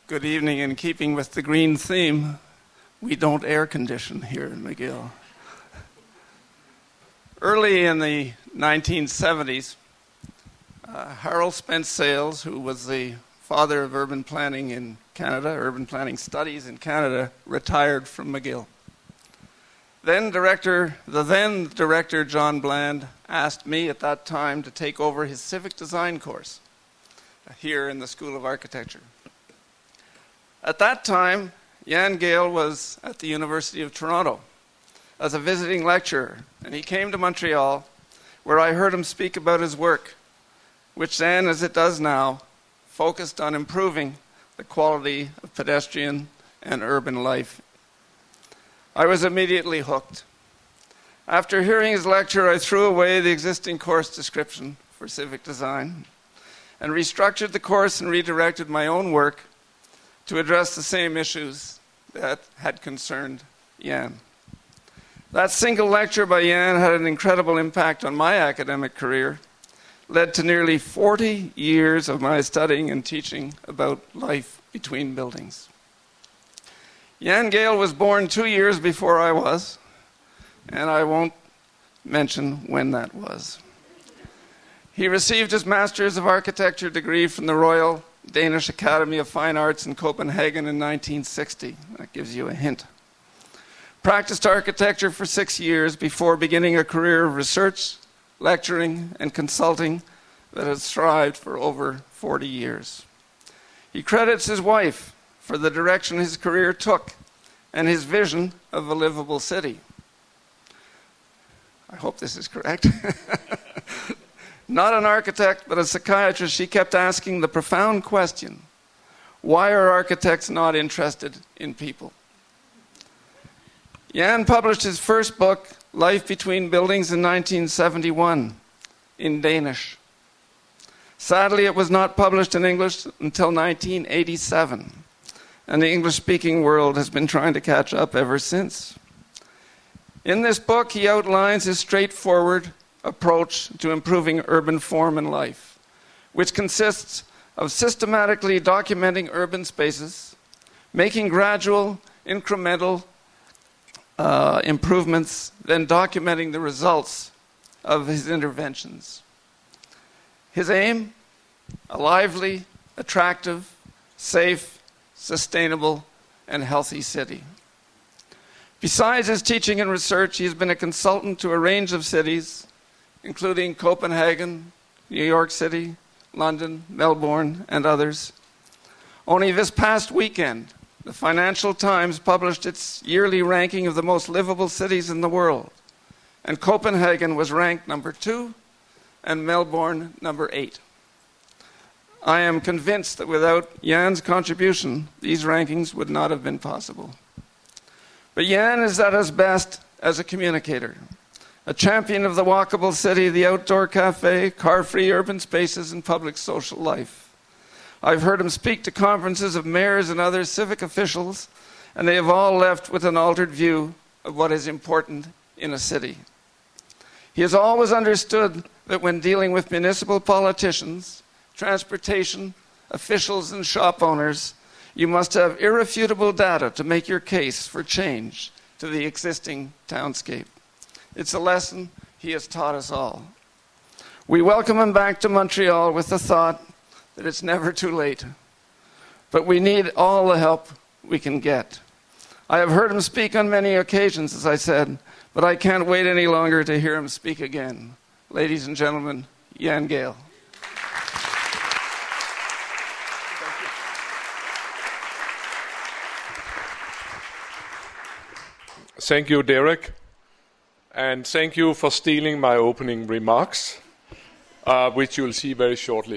Good evening. In keeping with the green theme, we don't air condition here in McGill. Early in the 1970s, Harold Spence Sales, who was the father of urban planning in Canada, urban planning studies in Canada, retired from McGill. The then director John Bland asked me at that time to take over his civic design course here in the School of Architecture. At that time, Jan Gehl was at the University of Toronto as a visiting lecturer, and he came to Montreal, where I heard him speak about his work, which then, as it does now, focused on improving the quality of pedestrian and urban life. I was immediately hooked. After hearing his lecture, I threw away the existing course description for civic design and restructured the course and redirected my own work to address the same issues that had concerned Jan. That single lecture by Jan had an incredible impact on my academic career, led to nearly 40 years of my studying and teaching about life between buildings. Jan Gehl was born 2 years before I was, and I won't mention when that was. He received his Master's of Architecture degree from the Royal Danish Academy of Fine Arts in Copenhagen in 1960. That gives you a hint. Practiced architecture for 6 years before beginning a career of research, lecturing, and consulting that has thrived for over 40 years. He credits his wife for the direction his career took and his vision of a livable city. I hope this is correct. Not an architect, but a psychiatrist, she kept asking the profound question, why are architects not interested in people? Jan published his first book, Life Between Buildings, in 1971, in Danish. Sadly, it was not published in English until 1987, and the English-speaking world has been trying to catch up ever since. In this book, he outlines his straightforward approach to improving urban form and life, which consists of systematically documenting urban spaces, making gradual, incremental improvements, then documenting the results of his interventions. His aim? A lively, attractive, safe, sustainable, and healthy city. Besides his teaching and research, he has been a consultant to a range of cities, including Copenhagen, New York City, London, Melbourne, and others. Only this past weekend, the Financial Times published its yearly ranking of the most livable cities in the world, and Copenhagen was ranked number 2 and Melbourne number 8. I am convinced that without Jan's contribution, these rankings would not have been possible. But Jan is at his best as a communicator, a champion of the walkable city, the outdoor cafe, car-free urban spaces, and public social life. I've heard him speak to conferences of mayors and other civic officials, and they have all left with an altered view of what is important in a city. He has always understood that when dealing with municipal politicians, transportation, officials, and shop owners, you must have irrefutable data to make your case for change to the existing townscape. It's a lesson he has taught us all. We welcome him back to Montreal with the thought that it's never too late, but we need all the help we can get. I have heard him speak on many occasions, as I said, but I can't wait any longer to hear him speak again. Ladies and gentlemen, Jan Gehl. Thank you, Derek. And thank you for stealing my opening remarks, which you'll see very shortly.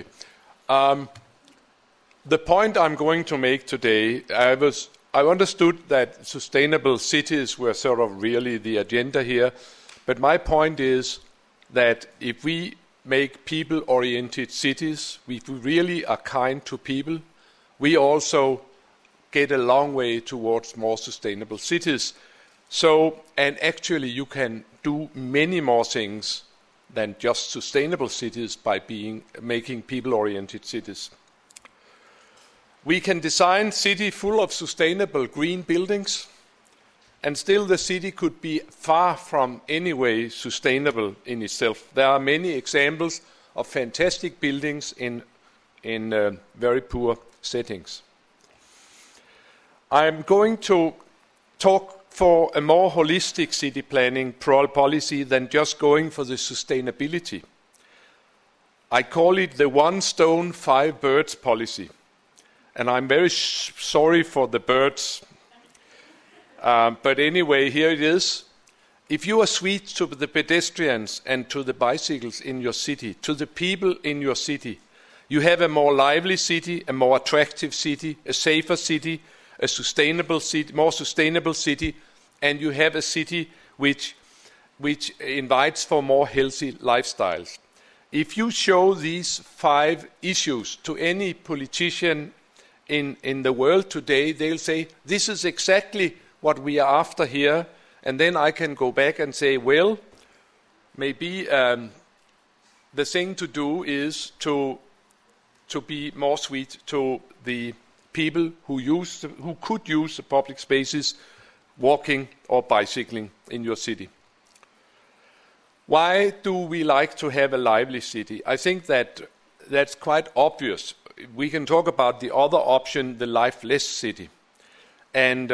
The point I'm going to make today, I understood that sustainable cities were sort of really the agenda here, but my point is that if we make people-oriented cities, if we really are kind to people, we also get a long way towards more sustainable cities. So, and actually you can do many more things than just sustainable cities by making people-oriented cities. We can design city full of sustainable green buildings, and still the city could be far from any way sustainable in itself. There are many examples of fantastic buildings in very poor settings. I'm going to talk for a more holistic city planning policy than just going for the sustainability. I call it the 1 stone, 5 birds policy. And I'm very sorry for the birds. But anyway, here it is. If you are sweet to the pedestrians and to the bicycles in your city, to the people in your city, you have a more lively city, a more attractive city, a safer city, a sustainable city, more sustainable city, and you have a city which invites for more healthy lifestyles. If you show these 5 issues to any politician in the world today, they'll say, this is exactly what we are after here, and then I can go back and say, well, maybe the thing to do is to be more sweet to the people who could use the public spaces, walking or bicycling in your city. Why do we like to have a lively city? I think that's quite obvious. We can talk about the other option, the lifeless city. And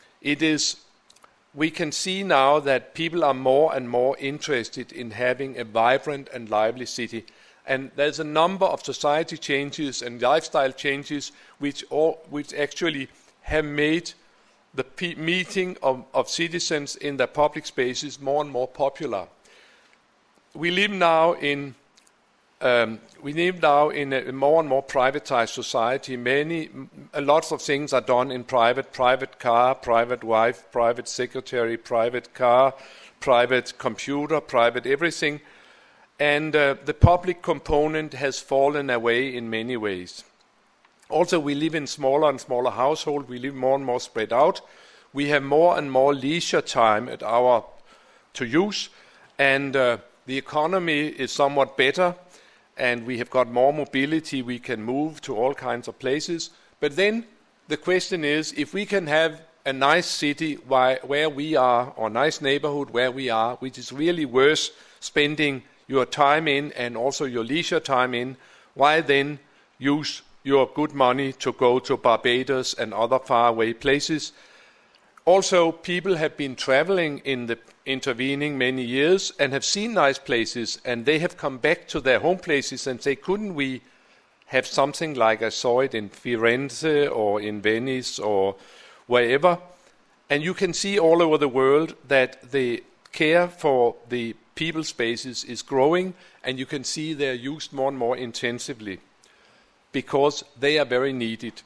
we can see now that people are more and more interested in having a vibrant and lively city. And there's a number of society changes and lifestyle changes which actually have made the meeting of citizens in their public spaces more and more popular. We live now in a more and more privatized society. Lots of things are done in private car, private wife, private secretary, private car, private computer, private everything. And the public component has fallen away in many ways. Also, we live in smaller and smaller households. We live more and more spread out. We have more and more leisure time to use, and the economy is somewhat better, and we have got more mobility. We can move to all kinds of places. But then the question is, if we can have a nice city where we are, or a nice neighborhood where we are, which is really worth spending your time in and also your leisure time in, why then use your good money to go to Barbados and other faraway places? Also, people have been traveling in the intervening many years and have seen nice places, and they have come back to their home places and say, couldn't we have something like I saw it in Firenze or in Venice or wherever? And you can see all over the world that the care for the people spaces is growing, and you can see they're used more and more intensively because they are very needed.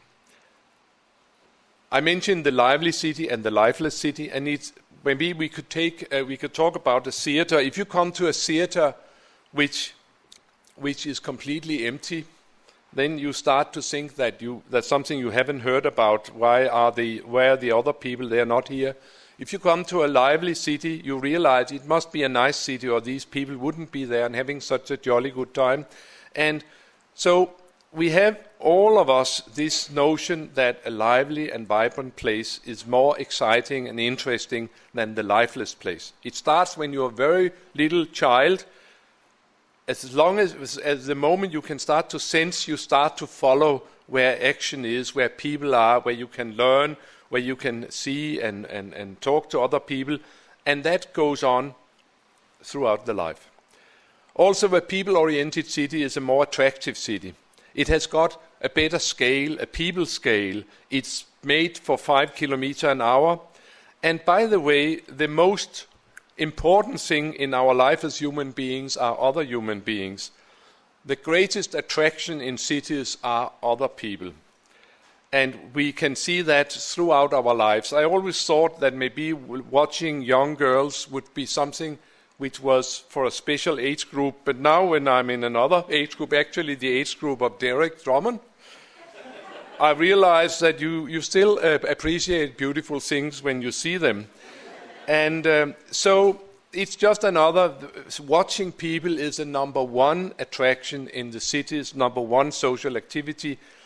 I mentioned the lively city and the lifeless city, and maybe we could talk about a theater. If you come to a theater which is completely empty, then you start to think that that's something you haven't heard about. Where are the other people? They are not here. If you come to a lively city, you realize it must be a nice city, or these people wouldn't be there and having such a jolly good time. And so we have, all of us, this notion that a lively and vibrant place is more exciting and interesting than the lifeless place. It starts when you're a very little child. As long as the moment you can start to sense, you start to follow where action is, where people are, where you can learn, where you can see and talk to other people, and that goes on throughout the life. Also, a people-oriented city is a more attractive city. It has got a better scale, a people scale. It's made for 5 kilometers an hour. And by the way, the most important thing in our life as human beings are other human beings. The greatest attraction in cities are other people. And we can see that throughout our lives. I always thought that maybe watching young girls would be something which was for a special age group. But now when I'm in another age group, actually the age group of Derek Drummond, I realize that you still appreciate beautiful things when you see them. And so it's just watching people is a number one attraction in the cities, number one social activity.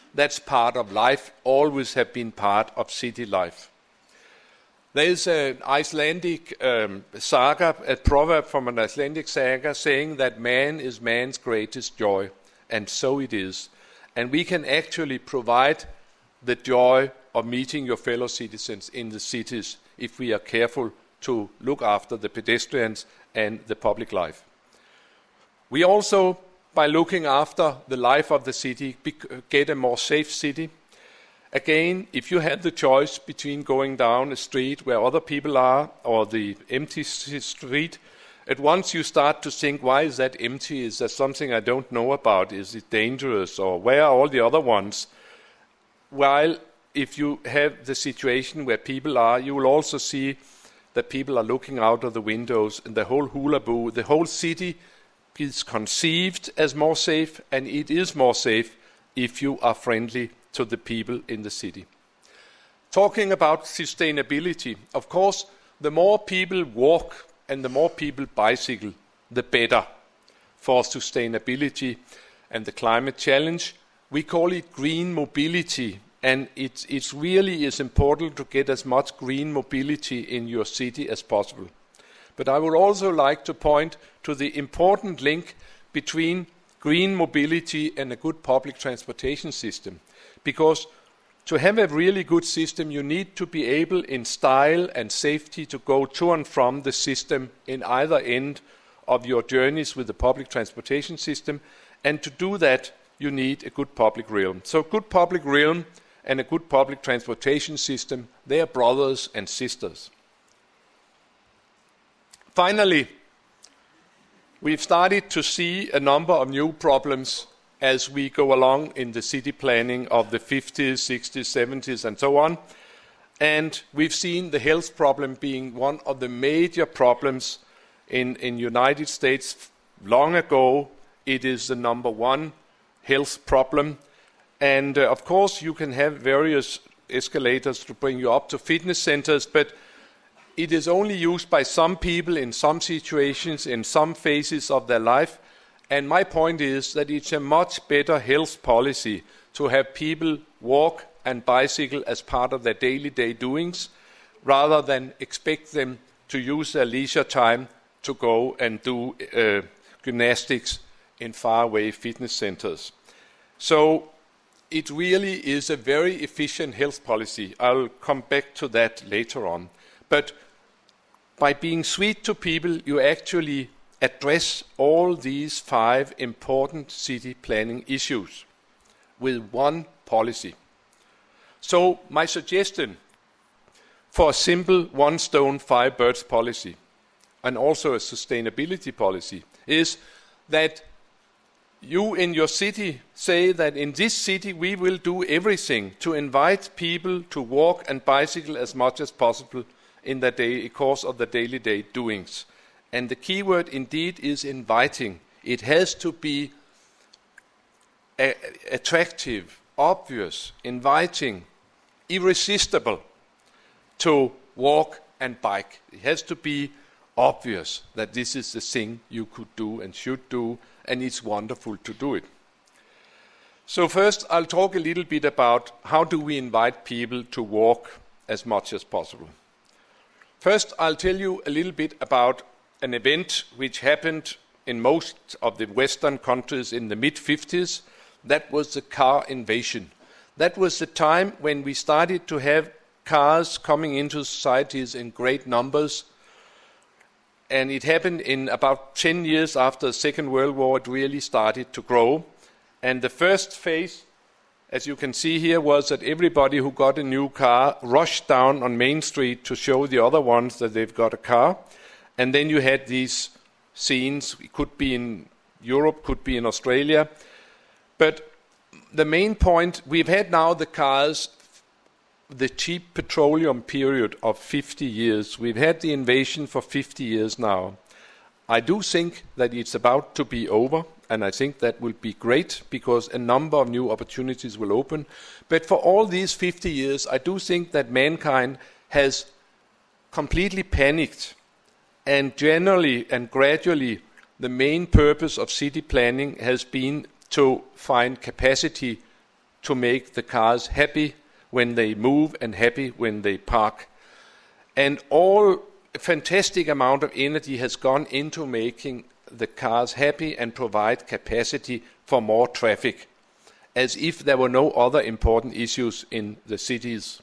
That's part of life, always have been part of city life. There is an Icelandic saga, a proverb from an Icelandic saga saying that man is man's greatest joy, and so it is. And we can actually provide the joy of meeting your fellow citizens in the cities if we are careful to look after the pedestrians and the public life. We also, by looking after the life of the city, get a more safe city. Again, if you had the choice between going down a street where other people are or the empty street, at once you start to think, why is that empty? Is there something I don't know about? Is it dangerous? Or where are all the other ones? While if you have the situation where people are, you will also see that people are looking out of the windows and the whole hula-boo, the whole city is conceived as more safe, and it is more safe if you are friendly to the people in the city. Talking about sustainability, of course, the more people walk and the more people bicycle, the better for sustainability and the climate challenge. We call it green mobility, and it really is important to get as much green mobility in your city as possible. But I would also like to point to the important link between green mobility and a good public transportation system. Because to have a really good system, you need to be able in style and safety to go to and from the system in either end of your journeys with the public transportation system. And to do that, you need a good public realm. So good public realm and a good public transportation system, they are brothers and sisters. Finally, we've started to see a number of new problems as we go along in the city planning of the 50s, 60s, 70s, and so on. And we've seen the health problem being one of the major problems in United States. Long ago, it is the number one health problem. And of course, you can have various escalators to bring you up to fitness centers, but it is only used by some people in some situations, in some phases of their life. And my point is that it's a much better health policy to have people walk and bicycle as part of their daily day doings, rather than expect them to use their leisure time to go and do gymnastics in faraway fitness centers. So it really is a very efficient health policy. I'll come back to that later on. But by being sweet to people, you actually address all these 5 important city planning issues with one policy. So my suggestion for a simple 1 stone 5 birds policy, and also a sustainability policy, is that you in your city say that in this city we will do everything to invite people to walk and bicycle as much as possible in the course of the daily day doings. And the key word indeed is inviting. It has to be attractive, obvious, inviting, irresistible to walk and bike. It has to be obvious that this is the thing you could do and should do, and it's wonderful to do it. So first, I'll talk a little bit about how do we invite people to walk as much as possible. First, I'll tell you a little bit about an event which happened in most of the Western countries in the mid-50s. That was the car invasion. That was the time when we started to have cars coming into societies in great numbers. And it happened in about 10 years after the Second World War. It really started to grow. And the first phase, as you can see here, was that everybody who got a new car rushed down on Main Street to show the other ones that they've got a car. And then you had these scenes. It could be in Europe, could be in Australia. But the main point, we've had now the cars, the cheap petroleum period of 50 years. We've had the invasion for 50 years now. I do think that it's about to be over, and I think that will be great because a number of new opportunities will open. But for all these 50 years, I do think that mankind has completely panicked. And generally and gradually, the main purpose of city planning has been to find capacity to make the cars happy when they move and happy when they park. And all fantastic amount of energy has gone into making the cars happy and provide capacity for more traffic, as if there were no other important issues in the cities.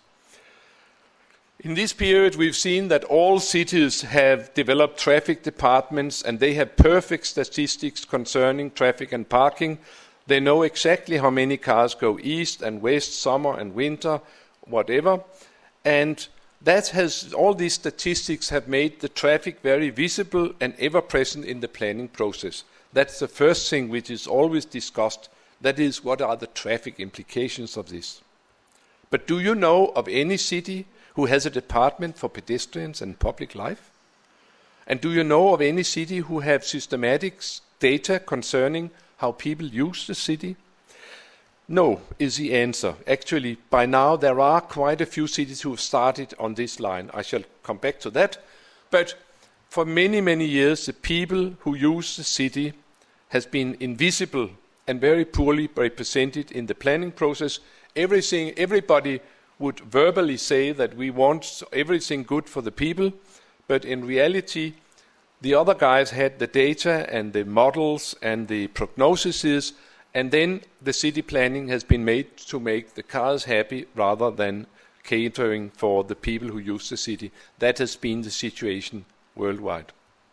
In this period, we've seen that all cities have developed traffic departments, and they have perfect statistics concerning traffic and parking. They know exactly how many cars go east and west, summer and winter, whatever. And all these statistics have made the traffic very visible and ever present in the planning process. That's the first thing which is always discussed. That is, what are the traffic implications of this? But do you know of any city who has a department for pedestrians and public life? And do you know of any city who have systematic data concerning how people use the city? No, is the answer. Actually, by now there are quite a few cities who have started on this line. I shall come back to that. But for many, many years, the people who use the city has been invisible and very poorly represented in the planning process. Everybody would verbally say that we want everything good for the people, but in reality, the other guys had the data and the models and the prognoses, and then the city planning has been made to make the cars happy rather than catering for the people who use the city. That has been the situation worldwide.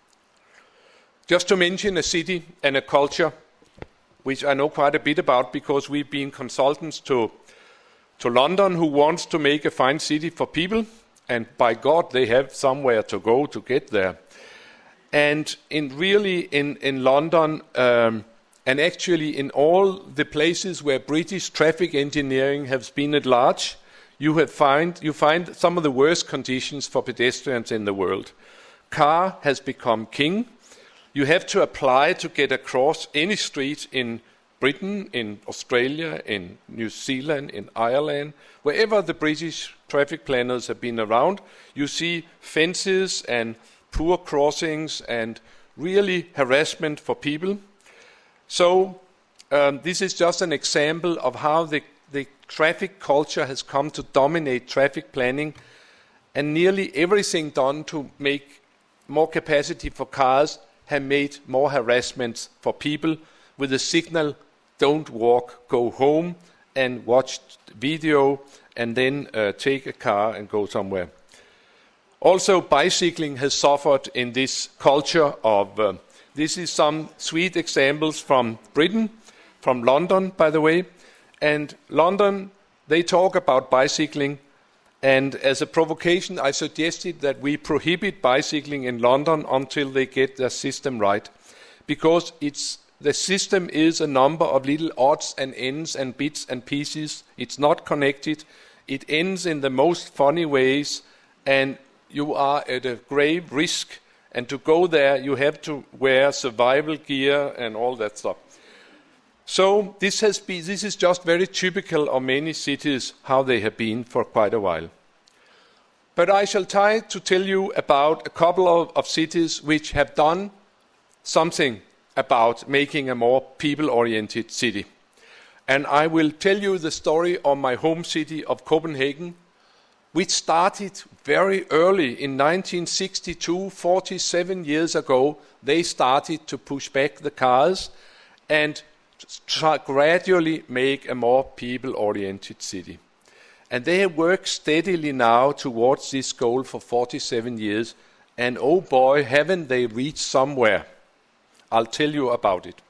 Just to mention a city and a culture, which I know quite a bit about because we've been consultants to London, who wants to make a fine city for people, and by God, they have somewhere to go to get there. And in London, and actually in all the places where British traffic engineering has been at large, you find some of the worst conditions for pedestrians in the world. Car has become king. You have to apply to get across any street in Britain, in Australia, in New Zealand, in Ireland, wherever the British traffic planners have been around, you see fences and poor crossings and really harassment for people. So this is just an example of how the traffic culture has come to dominate traffic planning, and nearly everything done to make more capacity for cars have made more harassment for people with the signal, don't walk, go home and watch video and then take a car and go somewhere. Also, bicycling has suffered in this culture of, this is some sweet examples from Britain, from London, by the way. And London, they talk about bicycling. And as a provocation, I suggested that we prohibit bicycling in London until they get their system right. Because the system is a number of little odds and ends and bits and pieces. It's not connected. It ends in the most funny ways, and you are at a grave risk. And to go there, you have to wear survival gear and all that stuff. So this is just very typical of many cities, how they have been for quite a while. But I shall try to tell you about a couple of cities which have done something about making a more people-oriented city. And I will tell you the story of my home city of Copenhagen, which started very early in 1962, 47 years ago. They started to push back the cars and gradually make a more people-oriented city. And they have worked steadily now towards this goal for 47 years. And oh boy, haven't they reached somewhere. I'll tell you about it.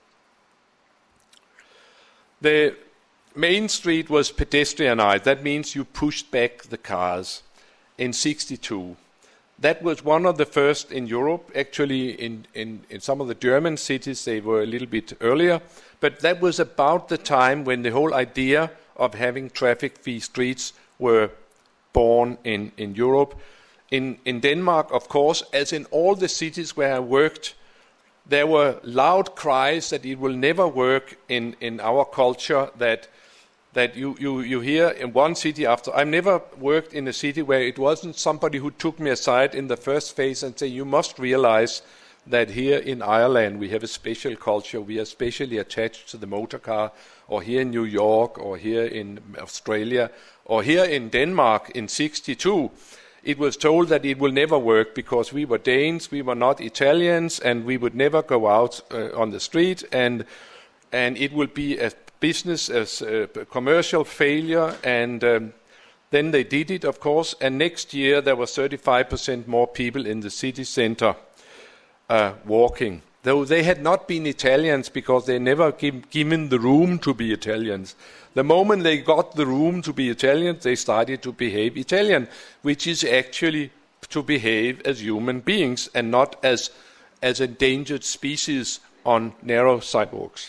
The main street was pedestrianized. That means you pushed back the cars in 62. That was one of the first in Europe. Actually, in some of the German cities, they were a little bit earlier. But that was about the time when the whole idea of having traffic-free streets were born in Europe. In Denmark, of course, as in all the cities where I worked, there were loud cries that it will never work in our culture, that you hear in one city after. I've never worked in a city where it wasn't somebody who took me aside in the first phase and said, you must realize that here in Ireland we have a special culture. We are specially attached to the motor car, or here in New York, or here in Australia, or here in Denmark in 1962. It was told that it will never work because we were Danes, we were not Italians, and we would never go out on the street, and it will be a business, as a commercial failure, and then they did it, of course, and next year there were 35% more people in the city center walking, though they had not been Italians because they never given the room to be Italians. The moment they got the room to be Italians, they started to behave Italian, which is actually to behave as human beings and not as endangered species on narrow sidewalks.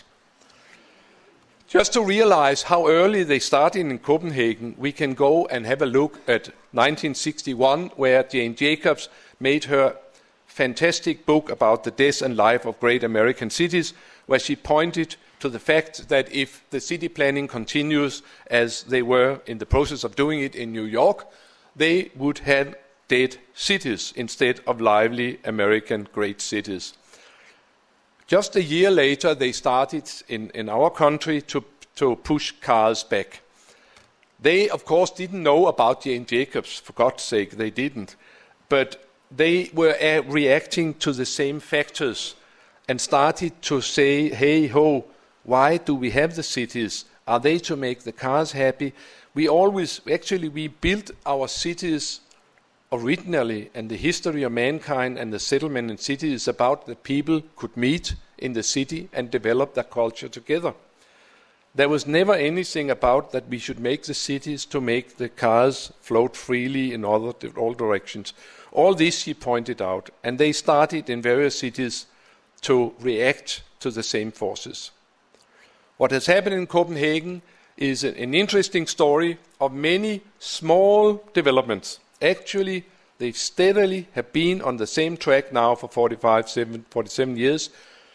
Just to realize how early they started in Copenhagen, we can go and have a look at 1961, where Jane Jacobs made her fantastic book about the death and life of great American cities, where she pointed to the fact that if the city planning continues as they were in the process of doing it in New York, they would have dead cities instead of lively American great cities. Just a year later, they started in our country to push cars back. They, of course, didn't know about Jane Jacobs, for God's sake, they didn't. But they were reacting to the same factors and started to say, hey ho, why do we have the cities? Are they to make the cars happy? We built our cities originally, and the history of mankind and the settlement in cities is about that people could meet in the city and develop their culture together. There was never anything about that we should make the cities to make the cars float freely in all directions. All this he pointed out, and they started in various cities to react to the same forces. What has happened in Copenhagen is an interesting story of many small developments. Actually, they steadily have been on the same track now for 47 years.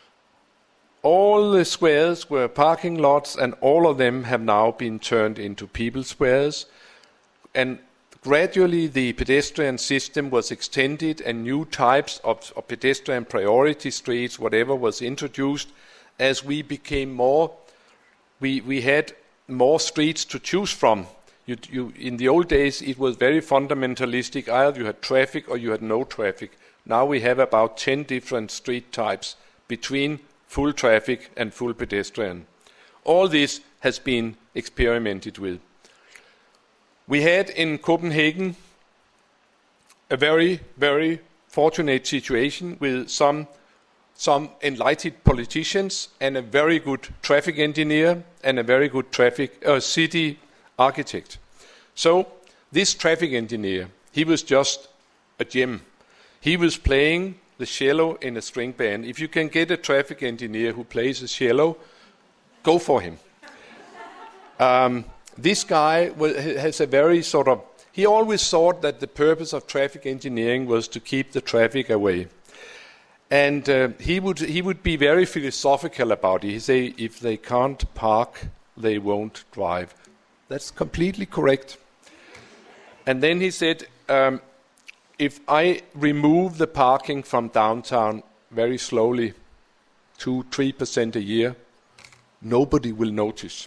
All the squares were parking lots, and all of them have now been turned into people squares. And gradually the pedestrian system was extended, and new types of pedestrian priority streets, whatever, was introduced as we became more. We had more streets to choose from. In the old days, it was very fundamentalistic. Either you had traffic or you had no traffic. Now we have about 10 different street types between full traffic and full pedestrian. All this has been experimented with. We had in Copenhagen a very, very fortunate situation with some enlightened politicians and a very good traffic engineer and a very good city architect. So this traffic engineer, he was just a gem. He was playing the cello in a string band. If you can get a traffic engineer who plays the cello, go for him. This guy has a very he always thought that the purpose of traffic engineering was to keep the traffic away. And he would be very philosophical about it. He'd say, if they can't park, they won't drive. That's completely correct. And then he said, if I remove the parking from downtown very slowly, 2-3% a year, nobody will notice.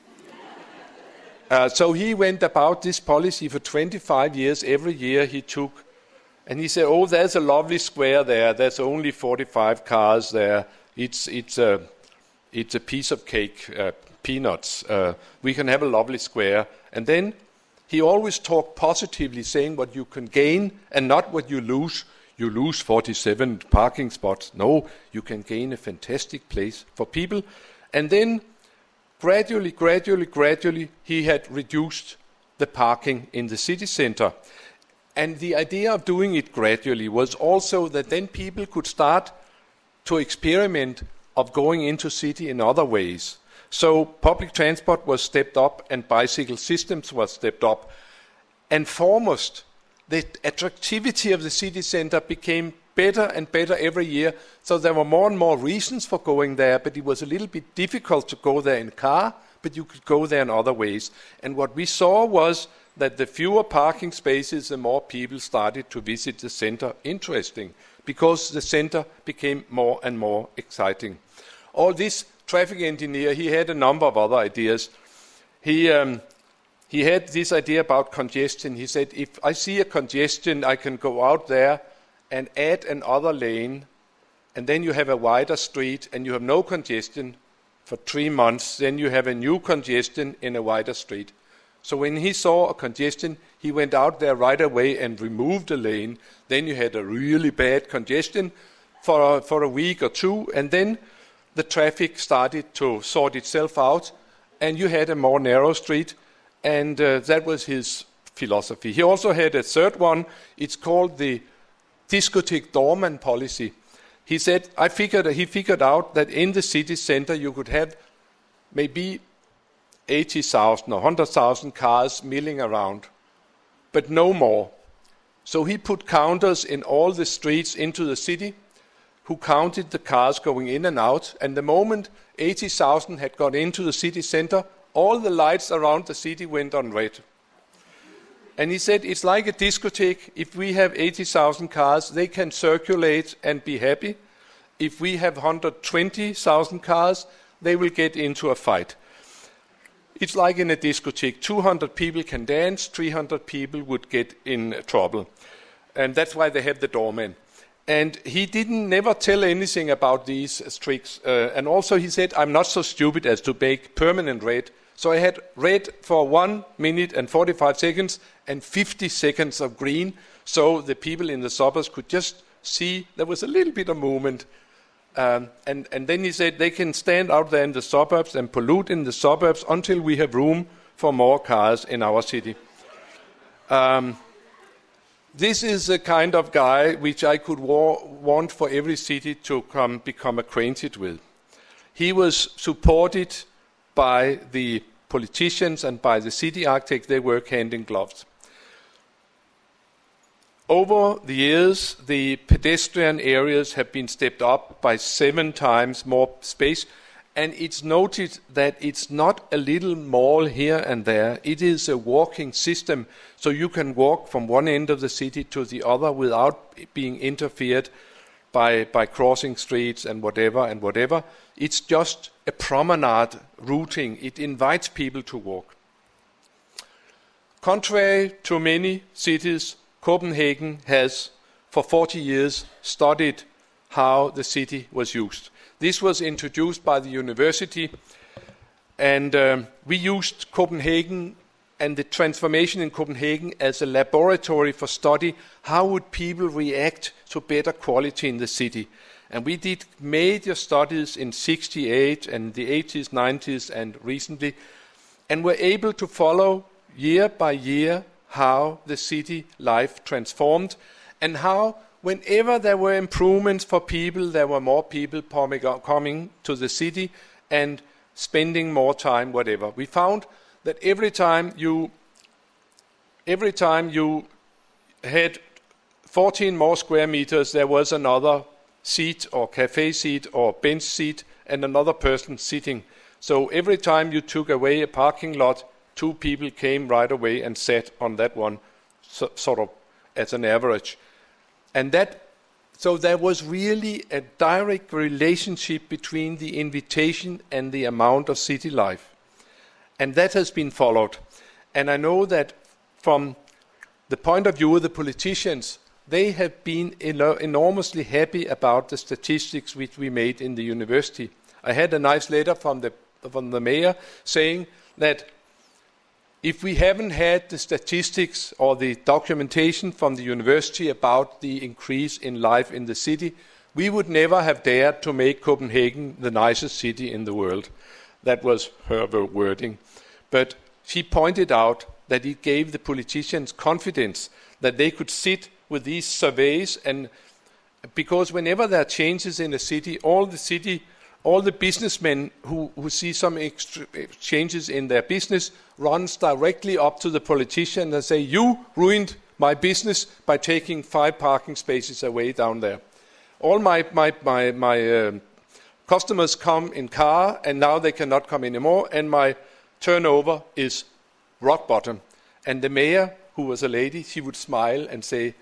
So he went about this policy for 25 years. Every year he took, and he said, oh, there's a lovely square there. There's only 45 cars there. It's a piece of cake, peanuts. We can have a lovely square. And then he always talked positively, saying what you can gain and not what you lose. You lose 47 parking spots. No, you can gain a fantastic place for people. And then gradually, he had reduced the parking in the city center. And the idea of doing it gradually was also that then people could start to experiment of going into city in other ways. So public transport was stepped up and bicycle systems was stepped up. And foremost, the attractivity of the city center became better and better every year. So there were more and more reasons for going there, but it was a little bit difficult to go there in car, but you could go there in other ways. And what we saw was that the fewer parking spaces, the more people started to visit the center. Interesting, because the center became more and more exciting. All this traffic engineer, he had a number of other ideas. He had this idea about congestion. He said, if I see a congestion, I can go out there and add another lane, and then you have a wider street, and you have no congestion for 3 months. Then you have a new congestion in a wider street. So when he saw a congestion, he went out there right away and removed a lane. Then you had a really bad congestion for a week or two, and then the traffic started to sort itself out, and you had a more narrow street, and that was his philosophy. He also had a third one. It's called the discotheque doorman policy. He said, he figured out that in the city center you could have maybe 80,000 or 100,000 cars milling around, but no more. So he put counters in all the streets into the city who counted the cars going in and out, and the moment 80,000 had got into the city center, all the lights around the city went on red. And he said, it's like a discotheque. If we have 80,000 cars, they can circulate and be happy. If we have 120,000 cars, they will get into a fight. It's like in a discotheque. 200 people can dance, 300 people would get in trouble. And that's why they have the doorman. And he never tell anything about these tricks. And also he said, I'm not so stupid as to make permanent red. So I had red for 1 minute and 45 seconds and 50 seconds of green. So the people in the suburbs could just see there was a little bit of movement. And then he said they can stand out there in the suburbs and pollute in the suburbs until we have room for more cars in our city. This is the kind of guy which I could want for every city to become acquainted with. He was supported by the politicians and by the city architect. They work hand in gloves. Over the years, the pedestrian areas have been stepped up by 7 times more space, and it's noted that it's not a little mall here and there. It is a walking system, so you can walk from one end of the city to the other without being interfered by crossing streets and whatever. It's just a promenade routing. It invites people to walk. Contrary to many cities, Copenhagen has, for 40 years, studied how the city was used. This was introduced by the university, and we used Copenhagen and the transformation in Copenhagen as a laboratory for study. How would people react to better quality in the city? And we did major studies in 68 and the 80s, 90s, and recently, and were able to follow year by year how the city life transformed, and how whenever there were improvements for people, there were more people coming to the city and spending more time, whatever. We found that every time you had 14 more square meters, there was another seat or cafe seat or bench seat and another person sitting. So every time you took away a parking lot, 2 people came right away and sat on that one, sort of as an average. And so there was really a direct relationship between the invitation and the amount of city life. And that has been followed. And I know that from the point of view of the politicians, they have been enormously happy about the statistics which we made in the university. I had a nice letter from the mayor saying that if we haven't had the statistics or the documentation from the university about the increase in life in the city, we would never have dared to make Copenhagen the nicest city in the world. That was her wording. But she pointed out that it gave the politicians confidence that they could sit with these surveys, and because whenever there are changes in a city, all the businessmen who see some changes in their business runs directly up to the politician and say, you ruined my business by taking 5 parking spaces away down there. All my customers come in car, and now they cannot come anymore, and my turnover is rock bottom. And the mayor, who was a lady, she would smile and say,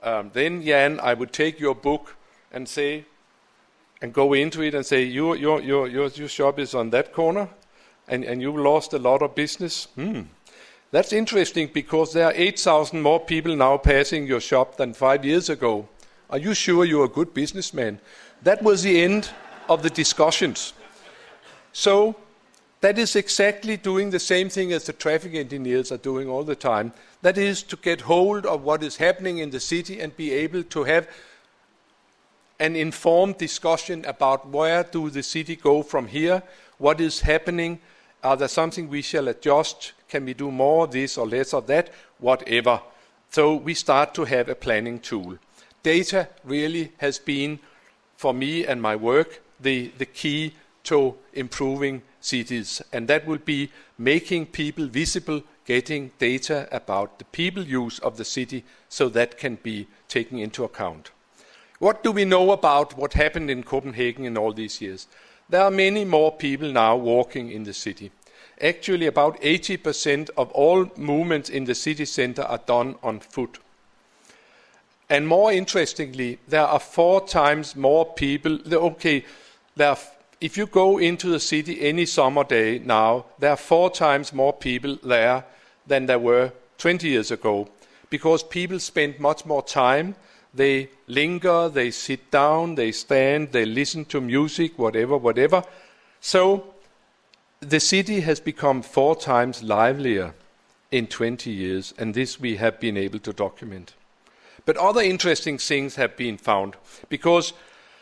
then Jan, I would take your book and say, and go into it and say, your shop is on that corner, and you lost a lot of business. That's interesting because there are 8,000 more people now passing your shop than 5 years ago. Are you sure you're a good businessman? That was the end of the discussions. So that is exactly doing the same thing as the traffic engineers are doing all the time. That is to get hold of what is happening in the city and be able to have an informed discussion about where do the city go from here, what is happening, are there something we shall adjust, can we do more of this or less of that, whatever. So we start to have a planning tool. Data really has been, for me and my work, the key to improving cities. And that will be making people visible, getting data about the people use of the city so that can be taken into account. What do we know about what happened in Copenhagen in all these years? There are many more people now walking in the city. Actually, about 80% of all movements in the city center are done on foot. And more interestingly, there are 4 times more people. If you go into the city any summer day now, there are 4 times more people there than there were 20 years ago, because people spend much more time. They linger, they sit down, they stand, they listen to music, whatever. So the city has become 4 times livelier in 20 years, and this we have been able to document. But other interesting things have been found, because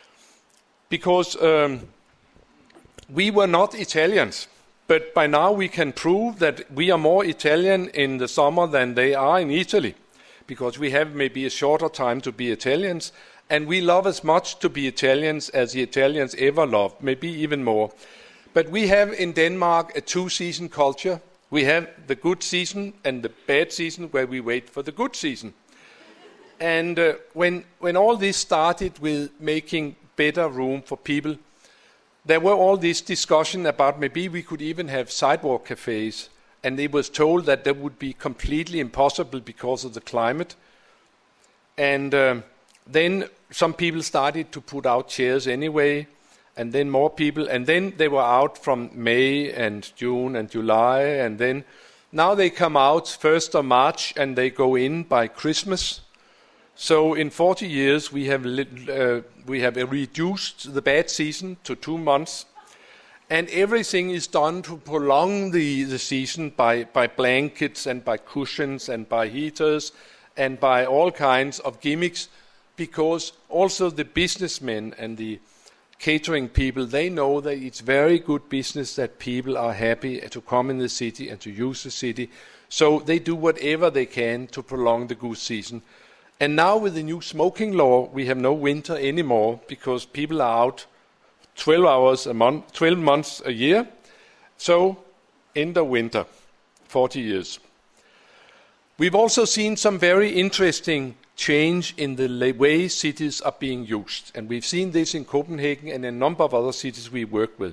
we were not Italians, but by now we can prove that we are more Italian in the summer than they are in Italy, because we have maybe a shorter time to be Italians, and we love as much to be Italians as the Italians ever loved, maybe even more. But we have in Denmark a 2-season culture. We have the good season and the bad season where we wait for the good season. And when all this started with making better room for people, there were all this discussion about maybe we could even have sidewalk cafes, and it was told that that would be completely impossible because of the climate. And then some people started to put out chairs anyway, and then more people, and then they were out from May and June and July, and then now they come out 1st of March and they go in by Christmas. So in 40 years we have reduced the bad season to 2 months, and everything is done to prolong the season by blankets and by cushions and by heaters and by all kinds of gimmicks, because also the businessmen and the catering people, they know that it's very good business that people are happy to come in the city and to use the city. So they do whatever they can to prolong the goose season. And now with the new smoking law, we have no winter anymore, because people are out 12 hours a month, 12 months a year. So end of winter, 40 years. We've also seen some very interesting change in the way cities are being used. And we've seen this in Copenhagen and a number of other cities we work with.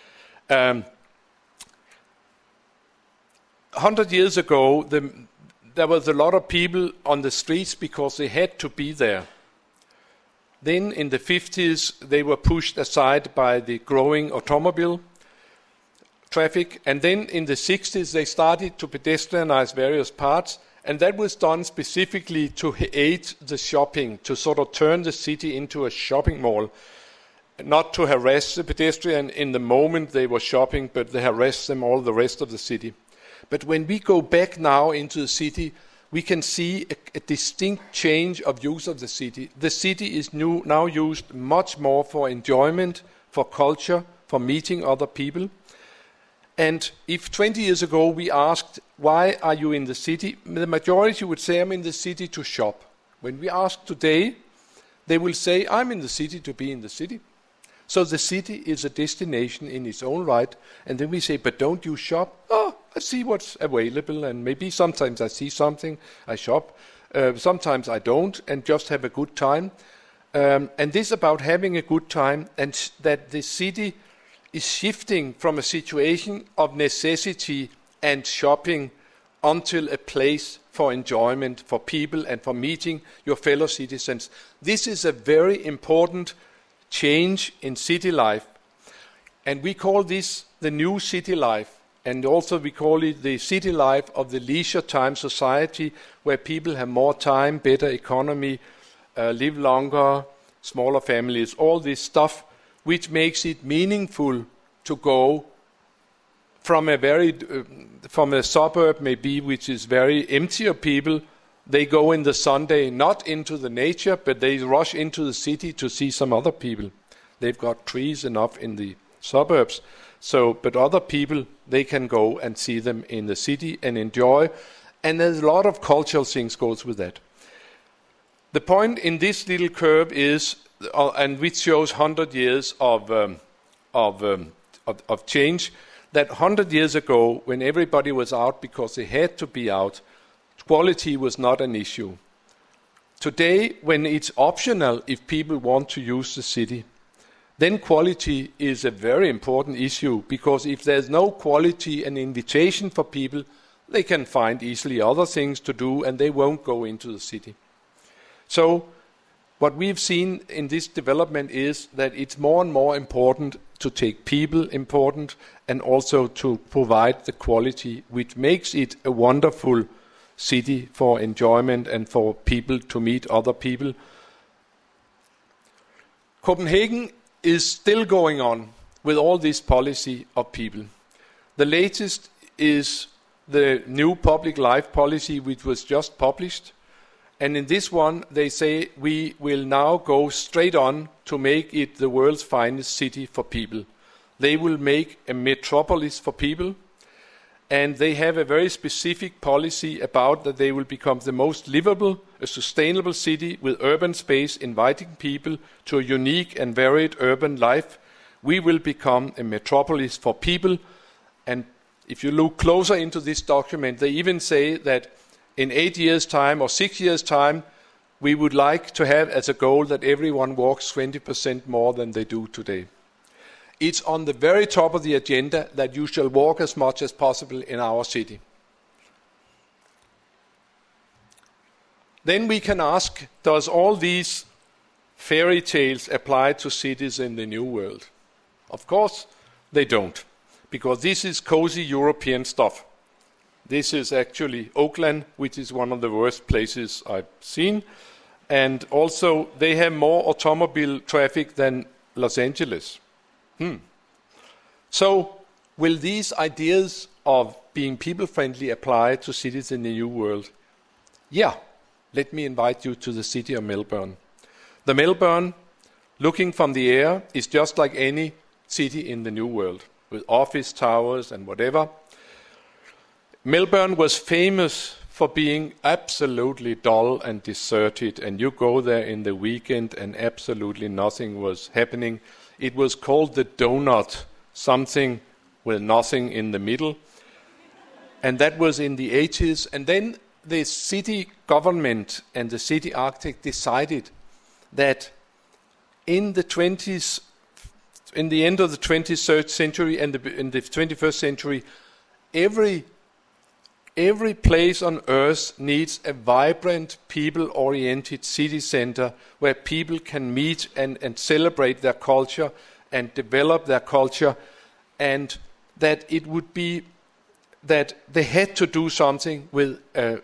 100 years ago, there was a lot of people on the streets because they had to be there. Then in the 50s, they were pushed aside by the growing automobile traffic. And then in the 60s, they started to pedestrianize various parts. And that was done specifically to aid the shopping, to sort of turn the city into a shopping mall, not to harass the pedestrian in the moment they were shopping, but they harass them all the rest of the city. But when we go back now into the city, we can see a distinct change of use of the city. The city is now used much more for enjoyment, for culture, for meeting other people. And if 20 years ago we asked, why are you in the city? The majority would say, I'm in the city to shop. When we ask today, they will say, I'm in the city to be in the city. So the city is a destination in its own right. And then we say, but don't you shop? Oh, I see what's available, and maybe sometimes I see something, I shop. Sometimes I don't, and just have a good time. And this about having a good time, and that the city is shifting from a situation of necessity and shopping until a place for enjoyment for people and for meeting your fellow citizens. This is a very important change in city life. And we call this the new city life. And also we call it the city life of the leisure time society, where people have more time, better economy, live longer, smaller families, all this stuff, which makes it meaningful to go from a suburb maybe which is very empty of people. They go in the Sunday not into the nature, but they rush into the city to see some other people. They've got trees enough in the suburbs. But other people, they can go and see them in the city and enjoy. And there's a lot of cultural things goes with that. The point in this little curve is, and which shows 100 years of change, that 100 years ago, when everybody was out because they had to be out, quality was not an issue. Today, when it's optional if people want to use the city, then quality is a very important issue, because if there's no quality and invitation for people, they can find easily other things to do and they won't go into the city. So what we've seen in this development is that it's more and more important to take people important and also to provide the quality which makes it a wonderful city for enjoyment and for people to meet other people. Copenhagen is still going on with all this policy of people. The latest is the new public life policy, which was just published. And in this one, they say we will now go straight on to make it the world's finest city for people. They will make a metropolis for people. And they have a very specific policy about that they will become the most livable, a sustainable city with urban space, inviting people to a unique and varied urban life. We will become a metropolis for people. And if you look closer into this document, they even say that in 8 years' time or 6 years' time, we would like to have as a goal that everyone walks 20% more than they do today. It's on the very top of the agenda that you shall walk as much as possible in our city. Then we can ask, does all these fairy tales apply to cities in the New World? Of course they don't, because this is cozy European stuff. This is actually Oakland, which is one of the worst places I've seen. And also they have more automobile traffic than Los Angeles. So, will these ideas of being people-friendly apply to cities in the New World? Yeah. Let me invite you to the city of Melbourne. The Melbourne, looking from the air, is just like any city in the New World, with office towers and whatever. Melbourne was famous for being absolutely dull and deserted, and you go there in the weekend and absolutely nothing was happening. It was called the donut, something with nothing in the middle. And that was in the 80s. And then the city government and the city architect decided that in the 20s, in the end of the 20th century and in the 21st century, every place on earth needs a vibrant, people-oriented city center where people can meet and celebrate their culture and develop their culture, and that it would be that they had to do something with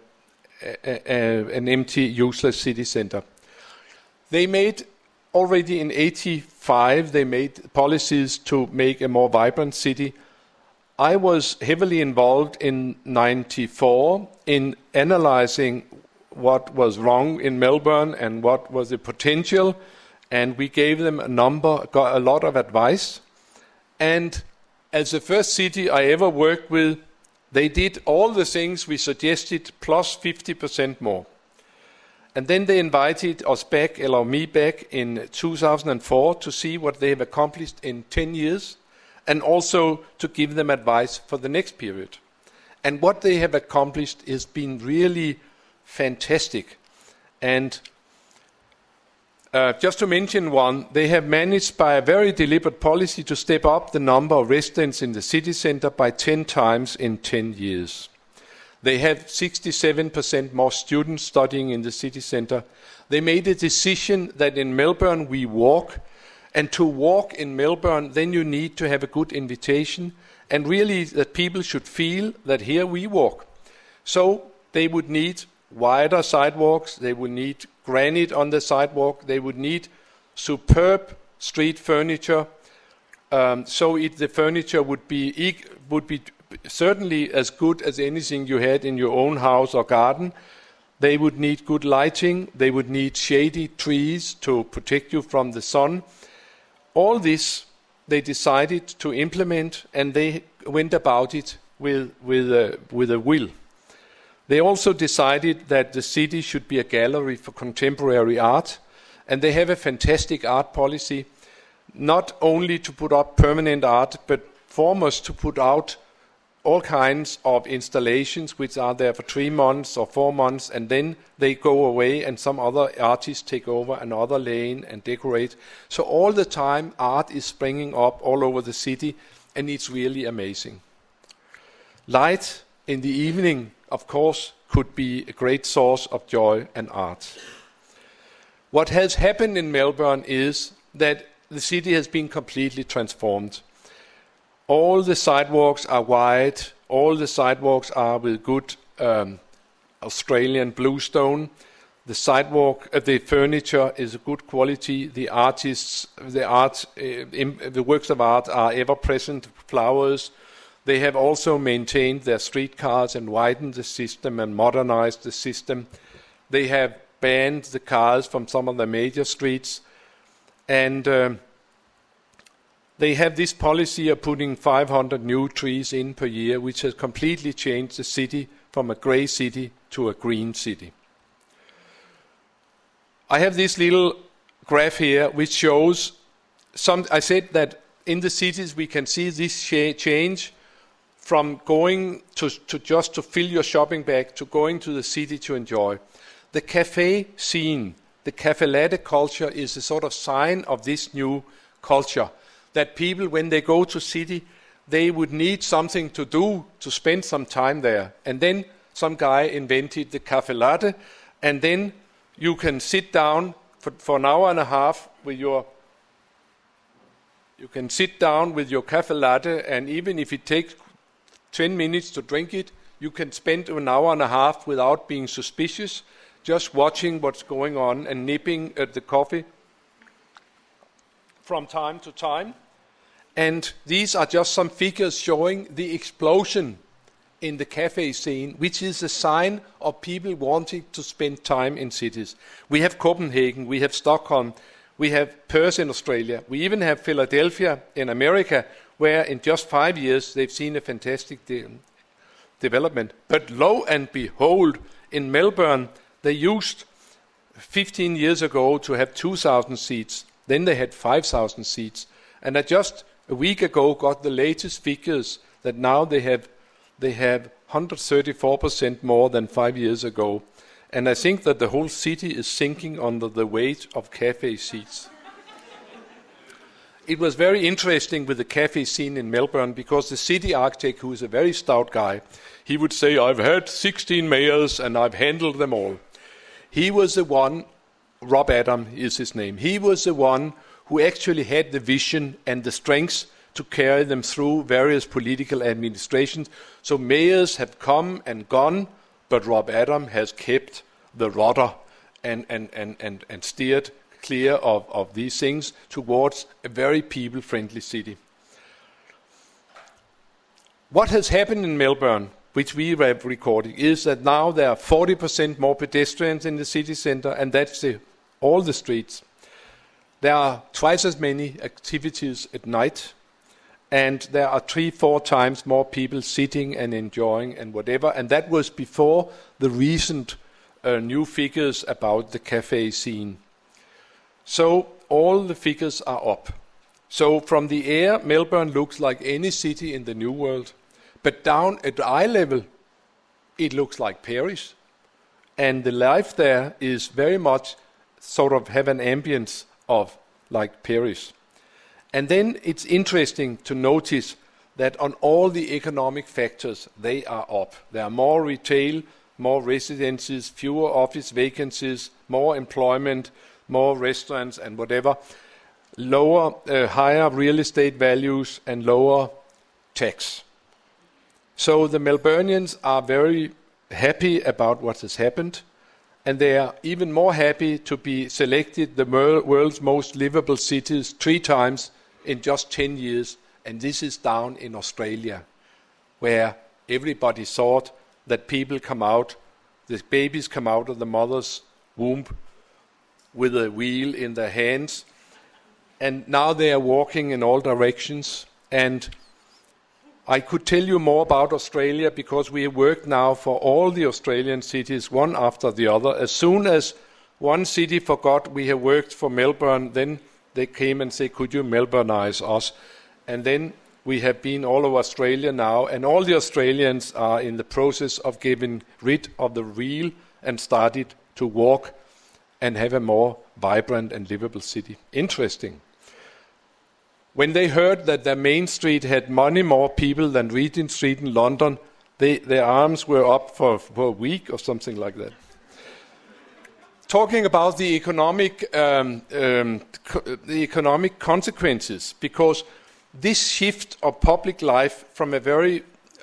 an empty, useless city center. They made, already in 1985, they made policies to make a more vibrant city. I was heavily involved in 1994 in analyzing what was wrong in Melbourne and what was the potential, and we gave them got a lot of advice. And as the first city I ever worked with, they did all the things we suggested plus 50% more. And then they invited us back, or me back, in 2004 to see what they have accomplished in 10 years. And also to give them advice for the next period. And what they have accomplished has been really fantastic. And just to mention one, they have managed by a very deliberate policy to step up the number of residents in the city center by 10 times in 10 years. They have 67% more students studying in the city centre. They made a decision that in Melbourne we walk, and to walk in Melbourne, then you need to have a good invitation, and really that people should feel that here we walk. So they would need wider sidewalks, they would need granite on the sidewalk, they would need superb street furniture, the furniture would be certainly as good as anything you had in your own house or garden. They would need good lighting, they would need shady trees to protect you from the sun. All this they decided to implement, and they went about it with a will. They also decided that the city should be a gallery for contemporary art, and they have a fantastic art policy, not only to put up permanent art, but foremost to put out all kinds of installations which are there for 3 months or 4 months, and then they go away and some other artists take over another lane and decorate. So all the time art is springing up all over the city, and it's really amazing. Light in the evening, of course, could be a great source of joy and art. What has happened in Melbourne is that the city has been completely transformed. All the sidewalks are wide, all the sidewalks are with good Australian bluestone. The furniture is of good quality. The works of art are ever-present flowers. They have also maintained their streetcars and widened the system and modernized the system. They have banned the cars from some of the major streets, and they have this policy of putting 500 new trees in per year, which has completely changed the city from a grey city to a green city. I have this little graph here which shows I said that in the cities we can see this change from going to just to fill your shopping bag to going to the city to enjoy. The cafe scene, the cafe latte culture is a sort of sign of this new culture, that people, when they go to city, they would need something to do to spend some time there. And then some guy invented the cafe latte, and then you can sit down for an hour and a half with your cafe latte, and even if it takes 10 minutes to drink it, you can spend an hour and a half without being suspicious, just watching what's going on and nipping at the coffee from time to time. And these are just some figures showing the explosion in the cafe scene, which is a sign of people wanting to spend time in cities. We have Copenhagen, we have Stockholm, we have Perth in Australia, we even have Philadelphia in America, where in just 5 years they've seen a fantastic development. But lo and behold, in Melbourne, they used 15 years ago to have 2,000 seats. Then they had 5,000 seats. And I just a week ago got the latest figures that now they have 134% more than 5 years ago. And I think that the whole city is sinking under the weight of cafe seats. It was very interesting with the cafe scene in Melbourne, because the city architect, who is a very stout guy, he would say, I've had 16 mayors and I've handled them all. He was the one, Rob Adam is his name, he was the one who actually had the vision and the strength to carry them through various political administrations. So mayors have come and gone, but Rob Adam has kept the rudder and steered clear of these things towards a very people-friendly city. What has happened in Melbourne, which we have recorded, is that now there are 40% more pedestrians in the city centre, and that's all the streets. There are twice as many activities at night, and there are 3-4 times more people sitting and enjoying and whatever, and that was before the recent new figures about the cafe scene. So all the figures are up. So from the air, Melbourne looks like any city in the New World, but down at eye level, it looks like Paris, and the life there is very much sort of have an ambience of like Paris. And then it's interesting to notice that on all the economic factors, they are up. There are more retail, more residences, fewer office vacancies, more employment, more restaurants and whatever, higher real estate values and lower tax. So the Melburnians are very happy about what has happened, and they are even more happy to be selected the world's most livable cities 3 times in just 10 years, and this is down in Australia, where everybody thought that people come out, the babies come out of the mother's womb with a wheel in their hands, and now they are walking in all directions. And I could tell you more about Australia because we have worked now for all the Australian cities, one after the other. As soon as one city forgot we have worked for Melbourne, then they came and said, could you Melbourneize us? And then we have been all over Australia now, and all the Australians are in the process of getting rid of the wheel and started to walk and have a more vibrant and livable city. Interesting. When they heard that their main street had many more people than Regent Street in London, their arms were up for a week or something like that. Talking about the economic consequences, because this shift of public life from a very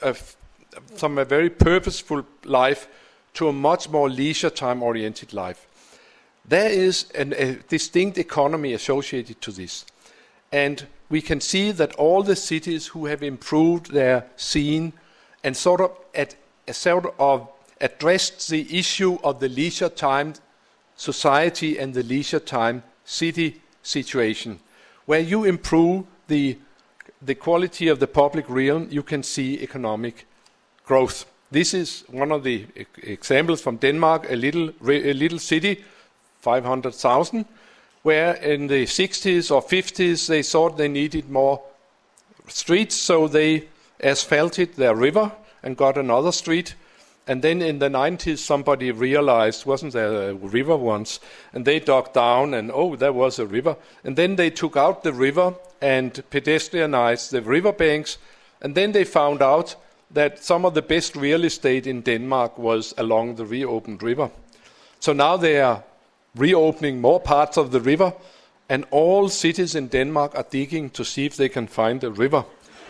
purposeful life to a much more leisure time-oriented life, there is a distinct economy associated to this. And we can see that all the cities who have improved their scene and sort of addressed the issue of the leisure time society and the leisure time city situation, where you improve the quality of the public realm, you can see economic growth. This is one of the examples from Denmark, a little city, 500,000, where in the 60s or 50s they thought they needed more streets, so they asphalted their river and got another street. And then in the 90s somebody realized, wasn't there a river once? And they dug down and, oh, there was a river. And then they took out the river and pedestrianized the riverbanks. And then they found out that some of the best real estate in Denmark was along the reopened river. So now they are reopening more parts of the river, and all cities in Denmark are digging to see if they can find a river.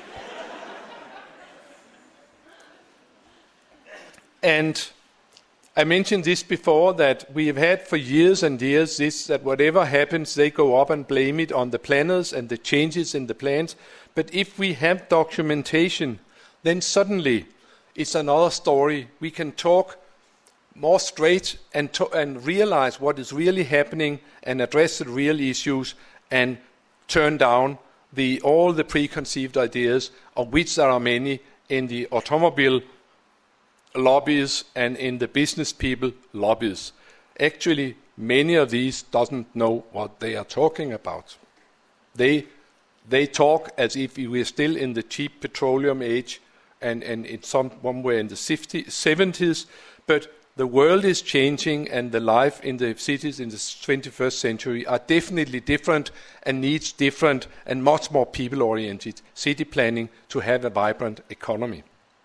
And I mentioned this before, that we have had for years and years this, that whatever happens, they go up and blame it on the planners and the changes in the plans. But if we have documentation, then suddenly it's another story. We can talk more straight and realize what is really happening and address the real issues and turn down all the preconceived ideas, of which there are many in the automobile lobbies and in the business people lobbies. Actually, many of these doesn't know what they are talking about. They talk as if we are still in the cheap petroleum age and in somewhere in the 70s, but the world is changing, and the life in the cities in the 21st century are definitely different and needs different and much more people-oriented city planning to have a vibrant economy.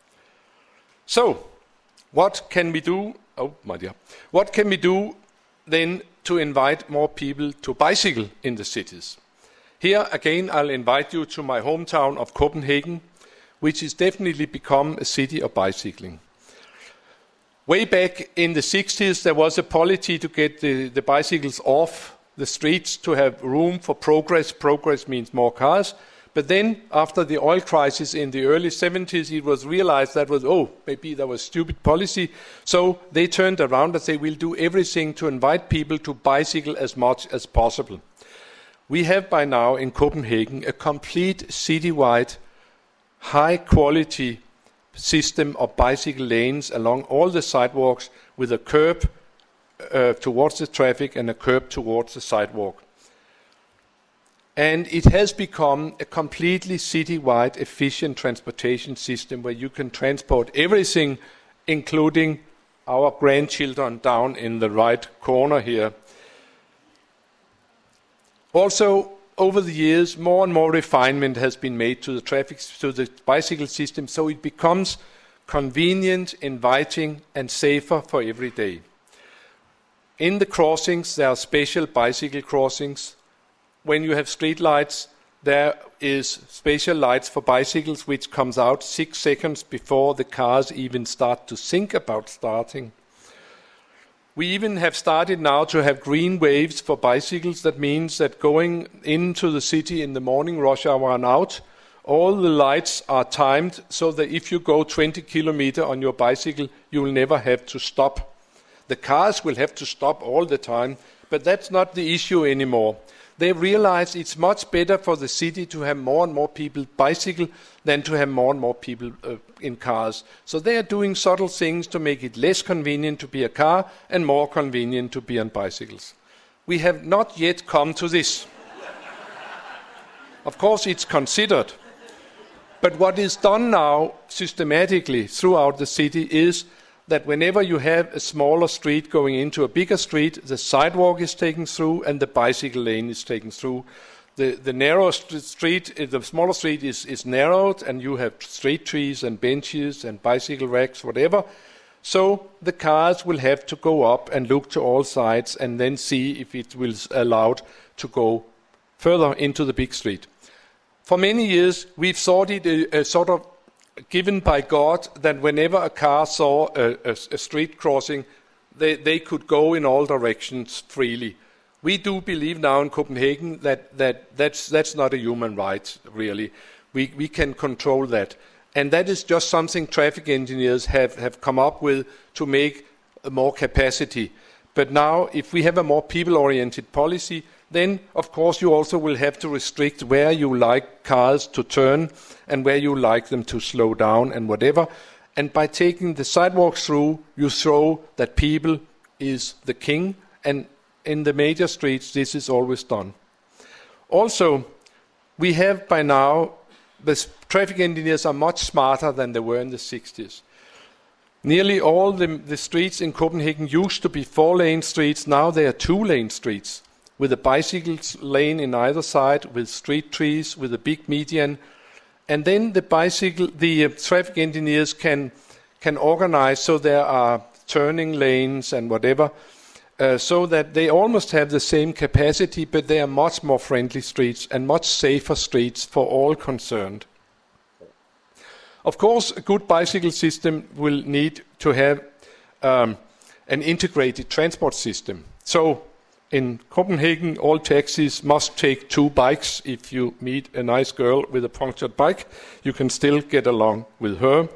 So, what can we do? Oh, my dear. What can we do then to invite more people to bicycle in the cities? Here again, I'll invite you to my hometown of Copenhagen, which has definitely become a city of bicycling. Way back in the 60s, there was a policy to get the bicycles off the streets to have room for progress. Progress means more cars. But then, after the oil crisis in the early 70s, it was realized that maybe that was stupid policy. So they turned around and said, we'll do everything to invite people to bicycle as much as possible. We have by now in Copenhagen a complete citywide, high-quality system of bicycle lanes along all the sidewalks with a curb towards the traffic and a curb towards the sidewalk. And it has become a completely citywide efficient transportation system where you can transport everything, including our grandchildren down in the right corner here. Also, over the years, more and more refinement has been made to the bicycle system, so it becomes convenient, inviting, and safer for every day. In the crossings, there are special bicycle crossings. When you have street lights, there is special lights for bicycles which comes out 6 seconds before the cars even start to think about starting. We even have started now to have green waves for bicycles. That means that going into the city in the morning rush hour and out, all the lights are timed so that if you go 20 kilometers on your bicycle, you will never have to stop. The cars will have to stop all the time, but that's not the issue anymore. They realize it's much better for the city to have more and more people bicycle than to have more and more people in cars. So they are doing subtle things to make it less convenient to be a car and more convenient to be on bicycles. We have not yet come to this. Of course, it's considered. But what is done now systematically throughout the city is that whenever you have a smaller street going into a bigger street, the sidewalk is taken through and the bicycle lane is taken through. The narrow street, the smaller street is narrowed, and you have street trees and benches and bicycle racks, whatever. So the cars will have to go up and look to all sides and then see if it will allowed to go further into the big street. For many years, we've thought it a sort of given by God that whenever a car saw a street crossing, they could go in all directions freely. We do believe now in Copenhagen that's not a human right, really. We can control that. And that is just something traffic engineers have come up with to make more capacity. But now, if we have a more people-oriented policy, then, of course, you also will have to restrict where you like cars to turn and where you like them to slow down and whatever. And by taking the sidewalks through, you show that people is the king, and in the major streets, this is always done. Also, we have by now, the traffic engineers are much smarter than they were in the 60s. Nearly all the streets in Copenhagen used to be 4-lane streets. Now they are 2-lane streets, with a bicycle lane in either side, with street trees, with a big median. And then the traffic engineers can organize so there are turning lanes and whatever, so that they almost have the same capacity, but they are much more friendly streets and much safer streets for all concerned. Of course, a good bicycle system will need to have an integrated transport system. So in Copenhagen, all taxis must take 2 bikes. If you meet a nice girl with a punctured bike, you can still get along with her.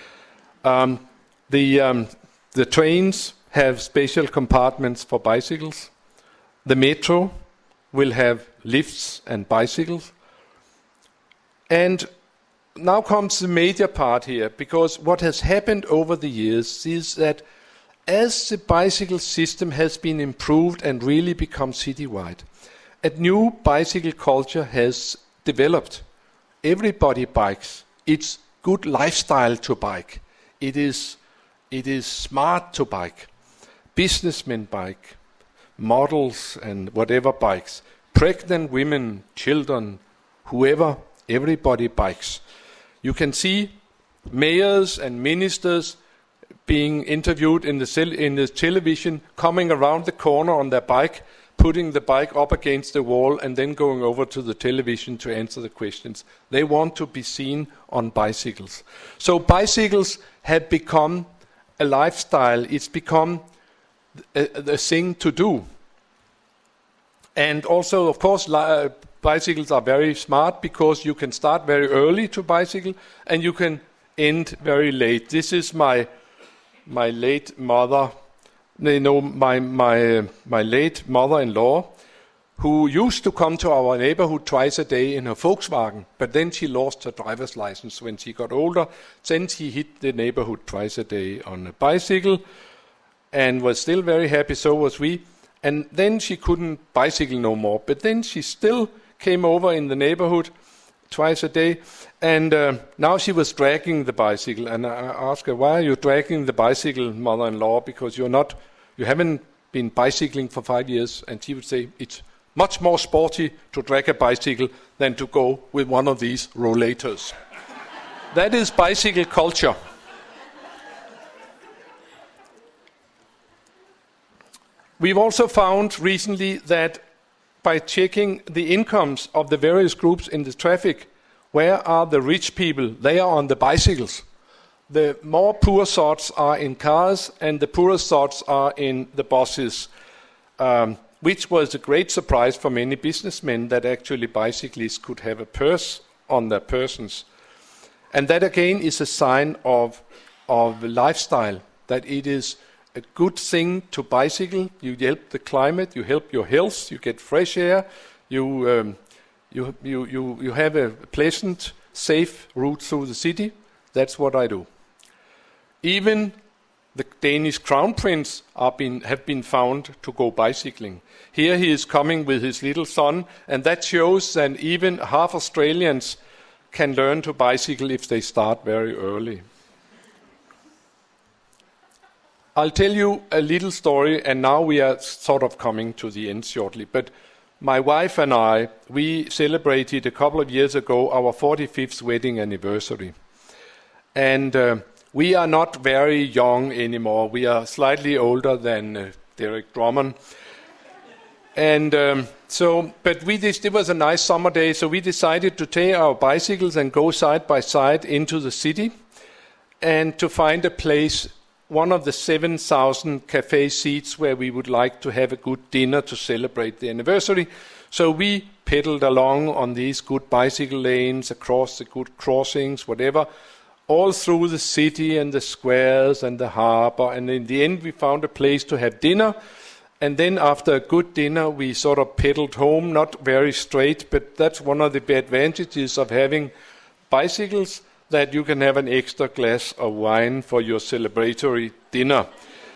The trains have special compartments for bicycles. The metro will have lifts and bicycles. And now comes the major part here, because what has happened over the years is that as the bicycle system has been improved and really become citywide, a new bicycle culture has developed. Everybody bikes. It's good lifestyle to bike. It is smart to bike. Businessmen bike. Models and whatever bikes. Pregnant women, children, whoever, everybody bikes. You can see mayors and ministers being interviewed in the television, coming around the corner on their bike, putting the bike up against the wall, and then going over to the television to answer the questions. They want to be seen on bicycles. So bicycles have become a lifestyle. It's become a thing to do. And also, of course, bicycles are very smart because you can start very early to bicycle and you can end very late. This is my late mother, my late mother-in-law, who used to come to our neighborhood twice a day in her Volkswagen, but then she lost her driver's license when she got older. Then she hit the neighborhood twice a day on a bicycle and was still very happy, so was we. And then she couldn't bicycle no more, but then she still came over in the neighborhood twice a day, and now she was dragging the bicycle, and I asked her, why are you dragging the bicycle, mother-in-law, because you haven't been bicycling for 5 years? And she would say, it's much more sporty to drag a bicycle than to go with one of these rollators. That is bicycle culture. We've also found recently that by checking the incomes of the various groups in the traffic, where are the rich people? They are on the bicycles. The more poor sorts are in cars, and the poorer sorts are in the buses, which was a great surprise for many businessmen that actually bicyclists could have a purse on their persons. And that again is a sign of lifestyle, that it is a good thing to bicycle. You help the climate, you help your health, you get fresh air, you have a pleasant, safe route through the city. That's what I do. Even the Danish crown prince have been found to go bicycling. Here he is coming with his little son, and that shows that even half Australians can learn to bicycle if they start very early. I'll tell you a little story, and now we are sort of coming to the end shortly. But my wife and I, we celebrated a couple of years ago our 45th wedding anniversary. And we are not very young anymore. We are slightly older than Derek Drummond. And it was a nice summer day, so we decided to take our bicycles and go side by side into the city and to find a place, one of the 7,000 cafe seats where we would like to have a good dinner to celebrate the anniversary. So we pedaled along on these good bicycle lanes, across the good crossings, whatever, all through the city and the squares and the harbor. And in the end, we found a place to have dinner. And then after a good dinner, we sort of pedaled home, not very straight, but that's one of the advantages of having bicycles, that you can have an extra glass of wine for your celebratory dinner.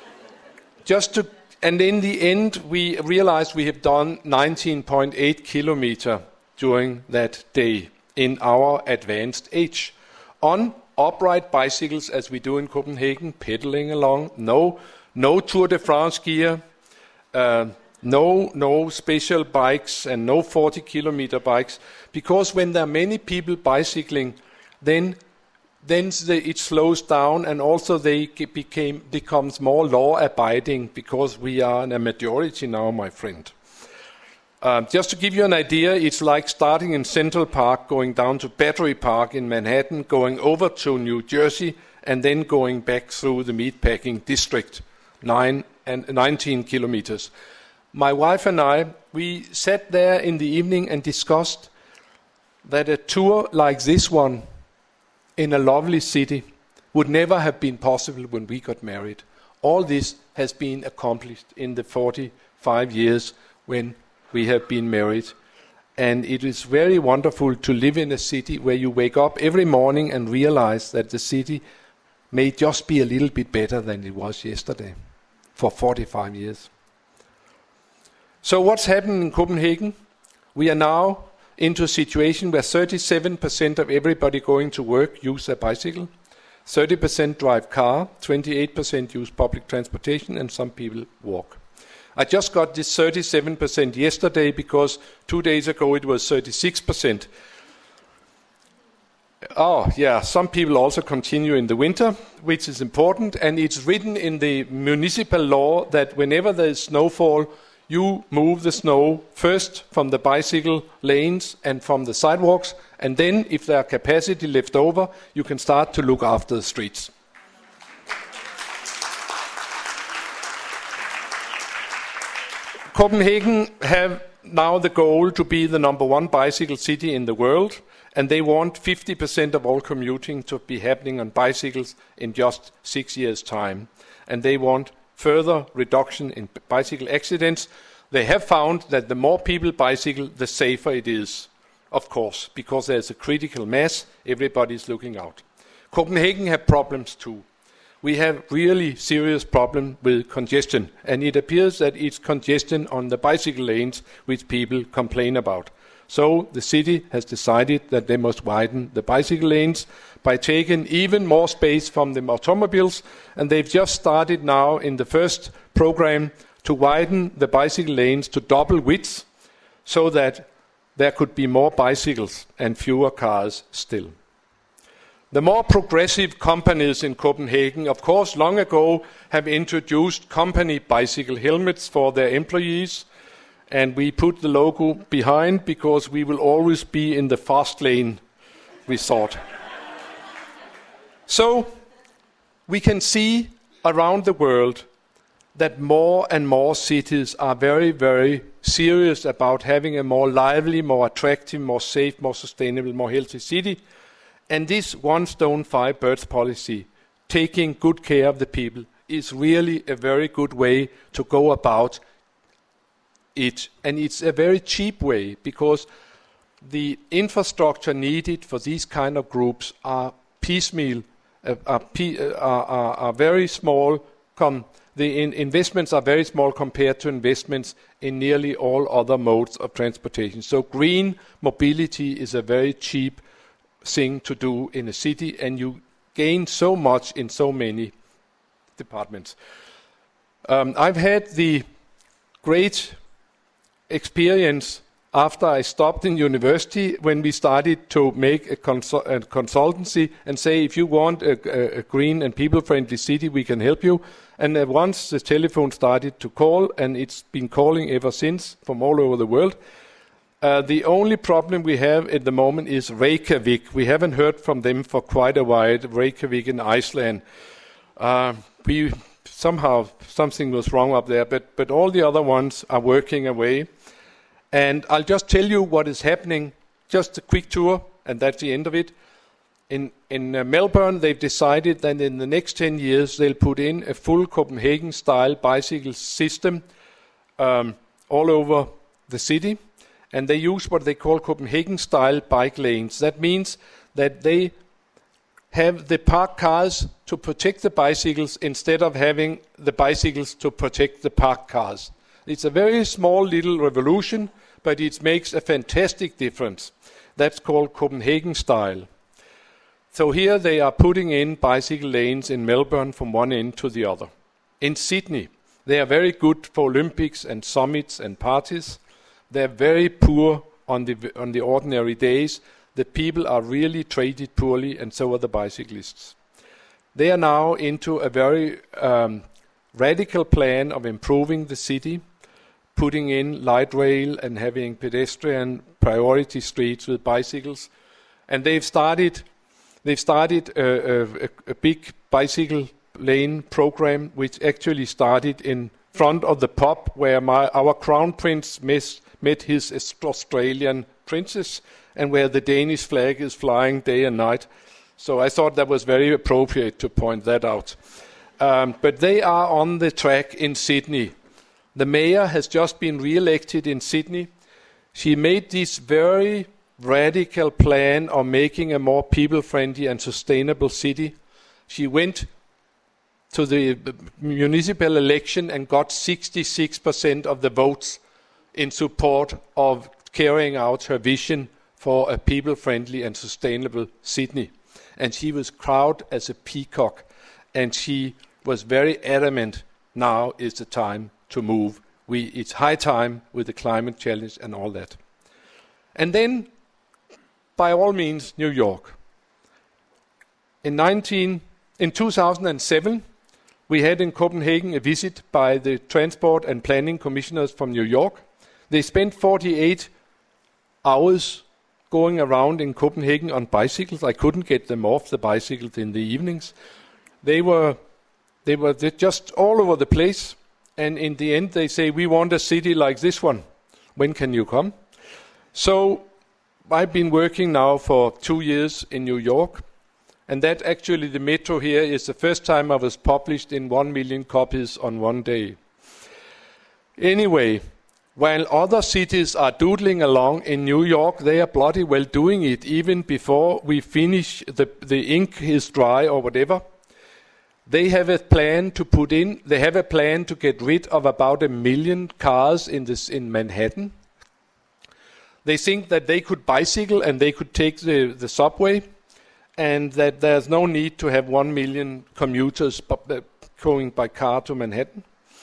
And in the end, we realized we have done 19.8 kilometers during that day in our advanced age. On upright bicycles, as we do in Copenhagen, pedaling along, no Tour de France gear, no special bikes and no 40-kilometer bikes, because when there are many people bicycling, then it slows down, and also becomes more law-abiding, because we are in a majority now, my friend. Just to give you an idea, it's like starting in Central Park, going down to Battery Park in Manhattan, going over to New Jersey, and then going back through the meatpacking district, 19 kilometers. My wife and I, we sat there in the evening and discussed that a tour like this one in a lovely city would never have been possible when we got married. All this has been accomplished in the 45 years when we have been married. And it is very wonderful to live in a city where you wake up every morning and realize that the city may just be a little bit better than it was yesterday for 45 years. So what's happened in Copenhagen? We are now into a situation where 37% of everybody going to work use a bicycle, 30% drive car, 28% use public transportation, and some people walk. I just got this 37% yesterday, because 2 days ago it was 36%. Oh, yeah, some people also continue in the winter, which is important, and it's written in the municipal law that whenever there is snowfall, you move the snow first from the bicycle lanes and from the sidewalks, and then if there are capacity left over, you can start to look after the streets. Copenhagen have now the goal to be the number one bicycle city in the world, and they want 50% of all commuting to be happening on bicycles in just 6 years' time. And they want further reduction in bicycle accidents. They have found that the more people bicycle, the safer it is, of course, because there's a critical mass, everybody's looking out. Copenhagen have problems too. We have really serious problem with congestion, and it appears that it's congestion on the bicycle lanes which people complain about. So the city has decided that they must widen the bicycle lanes by taking even more space from the automobiles, and they've just started now in the first program to widen the bicycle lanes to double width, so that there could be more bicycles and fewer cars still. The more progressive companies in Copenhagen, of course, long ago have introduced company bicycle helmets for their employees, and we put the logo behind because we will always be in the fast lane, we thought. So we can see around the world that more and more cities are very, very serious about having a more lively, more attractive, more safe, more sustainable, more healthy city. And this one stone, 5 birds policy, taking good care of the people, is really a very good way to go about it. And it's a very cheap way, because the infrastructure needed for these kind of groups are piecemeal, are very small. The investments are very small compared to investments in nearly all other modes of transportation. So green mobility is a very cheap thing to do in a city, and you gain so much in so many departments. I've had the great experience after I stopped in university when we started to make a consultancy and say, if you want a green and people-friendly city, we can help you. And once the telephone started to call, and it's been calling ever since from all over the world. The only problem we have at the moment is Reykjavik. We haven't heard from them for quite a while, Reykjavik in Iceland. Somehow something was wrong up there, but all the other ones are working away. And I'll just tell you what is happening, just a quick tour, and that's the end of it. In Melbourne, they've decided that in the next 10 years, they'll put in a full Copenhagen-style bicycle system all over the city. And they use what they call Copenhagen-style bike lanes. That means that they have the parked cars to protect the bicycles instead of having the bicycles to protect the parked cars. It's a very small little revolution, but it makes a fantastic difference. That's called Copenhagen style. So here they are putting in bicycle lanes in Melbourne from one end to the other. In Sydney, they are very good for Olympics and summits and parties. They're very poor on the ordinary days. The people are really treated poorly, and so are the bicyclists. They are now into a very radical plan of improving the city, putting in light rail and having pedestrian priority streets with bicycles. And they've started a big bicycle lane program, which actually started in front of the pub where our crown prince met his Australian princess, and where the Danish flag is flying day and night. So I thought that was very appropriate to point that out. But they are on the track in Sydney. The mayor has just been re-elected in Sydney. She made this very radical plan of making a more people-friendly and sustainable city. She went to the municipal election and got 66% of the votes in support of carrying out her vision for a people-friendly and sustainable Sydney. And she was proud as a peacock, and she was very adamant, now is the time to move. It's high time with the climate challenge and all that. And then, by all means, New York. In 2007, we had in Copenhagen a visit by the Transport and Planning Commissioners from New York. They spent 48 hours going around in Copenhagen on bicycles. I couldn't get them off the bicycles in the evenings. They were just all over the place. And in the end, they say, we want a city like this one. When can you come? So I've been working now for 2 years in New York. And that actually, the metro here is the first time I was published in 1 million copies on one day. Anyway, while other cities are doodling along in New York, they are bloody well doing it even before we finish the ink is dry or whatever. They have a plan to get rid of about 1 million cars in Manhattan. They think that they could bicycle and they could take the subway, and that there's no need to have 1 million commuters going by car to Manhattan.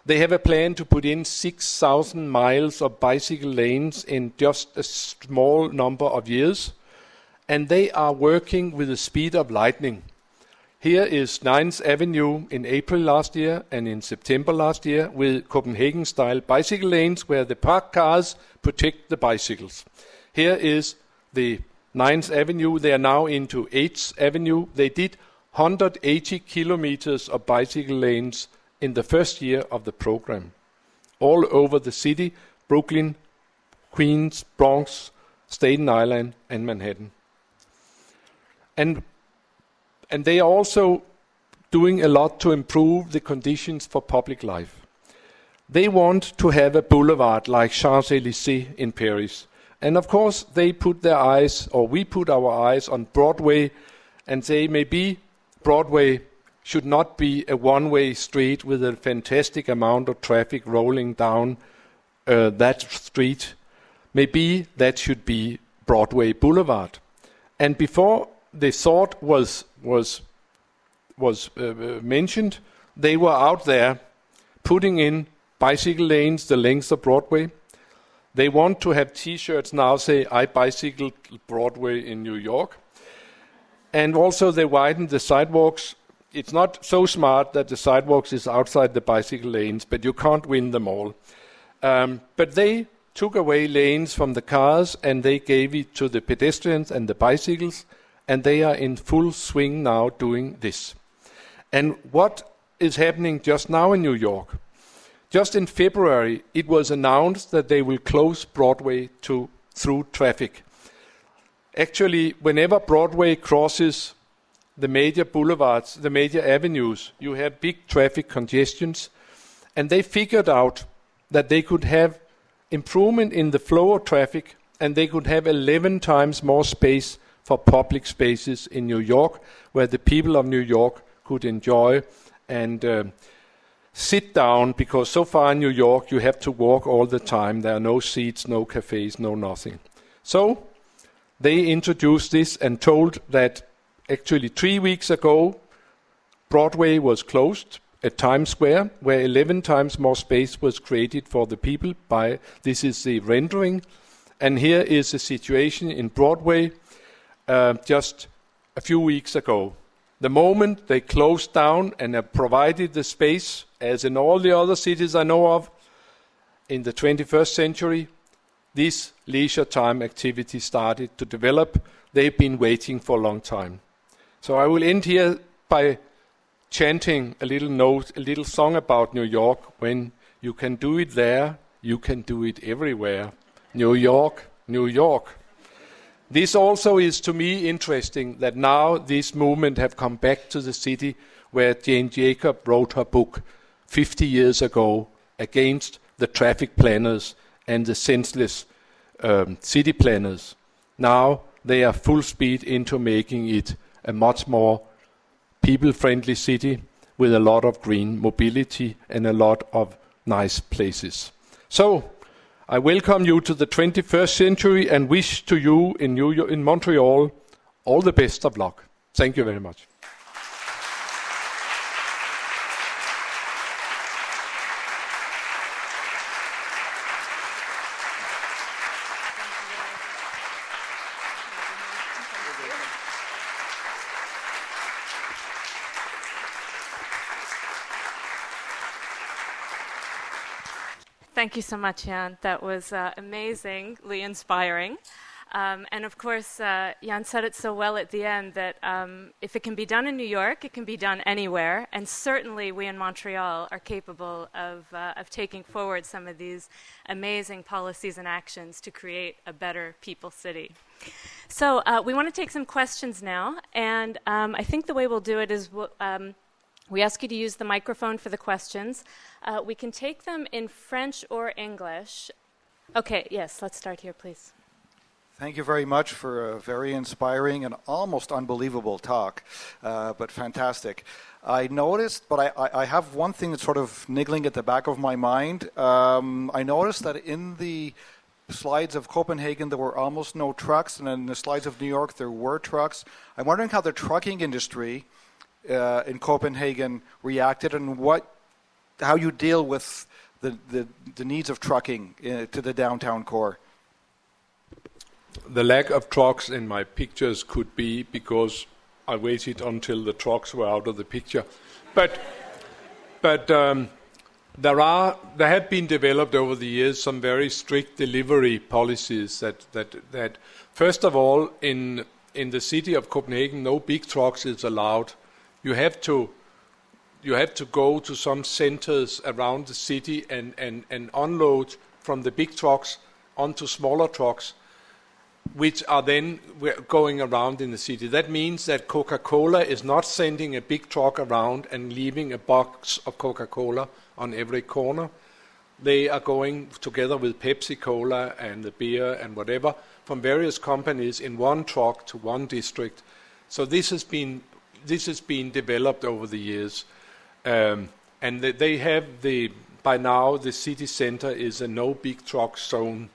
They have a plan to put in 6,000 miles of bicycle lanes in just a small number of years, and they are working with the speed of lightning. Here is 9th Avenue in April last year and in September last year with Copenhagen-style bicycle lanes where the parked cars protect the bicycles. Here is the 9th Avenue. They are now into 8th Avenue. They did 180 kilometers of bicycle lanes in the first year of the program, all over the city, Brooklyn, Queens, Bronx, Staten Island, and Manhattan. And they are also doing a lot to improve the conditions for public life. They want to have a boulevard like Champs-Élysées in Paris. And of course, they put their eyes, or we put our eyes on Broadway and say maybe Broadway should not be a one-way street with a fantastic amount of traffic rolling down that street. Maybe that should be Broadway Boulevard. And before the thought was mentioned, they were out there putting in bicycle lanes the length of Broadway. They want to have T-shirts now say, "I bicycled Broadway in New York." And also they widened the sidewalks. It's not so smart that the sidewalks is outside the bicycle lanes, but you can't win them all. But they took away lanes from the cars and they gave it to the pedestrians and the bicycles, and they are in full swing now doing this. And what is happening just now in New York? Just in February, it was announced that they will close Broadway through traffic. Actually, whenever Broadway crosses the major boulevards, the major avenues, you have big traffic congestions, and they figured out that they could have improvement in the flow of traffic, and they could have 11 times more space for public spaces in New York, where the people of New York could enjoy and sit down, because so far in New York you have to walk all the time. There are no seats, no cafes, no nothing. So they introduced this and told that actually 3 weeks ago Broadway was closed at Times Square, where 11 times more space was created for the people. This is the rendering, and here is the situation in Broadway just a few weeks ago. The moment they closed down and have provided the space, as in all the other cities I know of, in the 21st century, this leisure time activity started to develop. They've been waiting for a long time. So I will end here by chanting a little song about New York. When you can do it there, you can do it everywhere. New York, New York. This also is to me interesting that now this movement have come back to the city where Jane Jacobs wrote her book 50 years ago against the traffic planners and the senseless city planners. Now they are full speed into making it a much more people-friendly city with a lot of green mobility and a lot of nice places. So I welcome you to the 21st century and wish to you in Montreal all the best of luck. Thank you very much. Thank you so much, Jan. That was amazingly inspiring. And of course, Jan said it so well at the end that if it can be done in New York, it can be done anywhere. And certainly we in Montreal are capable of taking forward some of these amazing policies and actions to create a better people city. So we want to take some questions now. And I think the way we'll do it is we ask you to use the microphone for the questions. We can take them in French or English. Okay, yes, let's start here, please. Thank you very much for a very inspiring and almost unbelievable talk, but fantastic. I noticed, but I have one thing that's sort of niggling at the back of my mind. I noticed that in the slides of Copenhagen there were almost no trucks, and in the slides of New York there were trucks. I'm wondering how the trucking industry in Copenhagen reacted, and what how you deal with the needs of trucking to the downtown core. The lack of trucks in my pictures could be because I waited until the trucks were out of the picture. But there have been developed over the years some very strict delivery policies that first of all, in the city of Copenhagen, no big trucks is allowed. You have to go to some centers around the city and unload from the big trucks onto smaller trucks, which are then going around in the city. That means that Coca-Cola is not sending a big truck around and leaving a box of Coca-Cola on every corner. They are going together with Pepsi-Cola and the beer and whatever from various companies in one truck to one district. So this has been developed over the years. And they have by now the city center is a no big truck zone.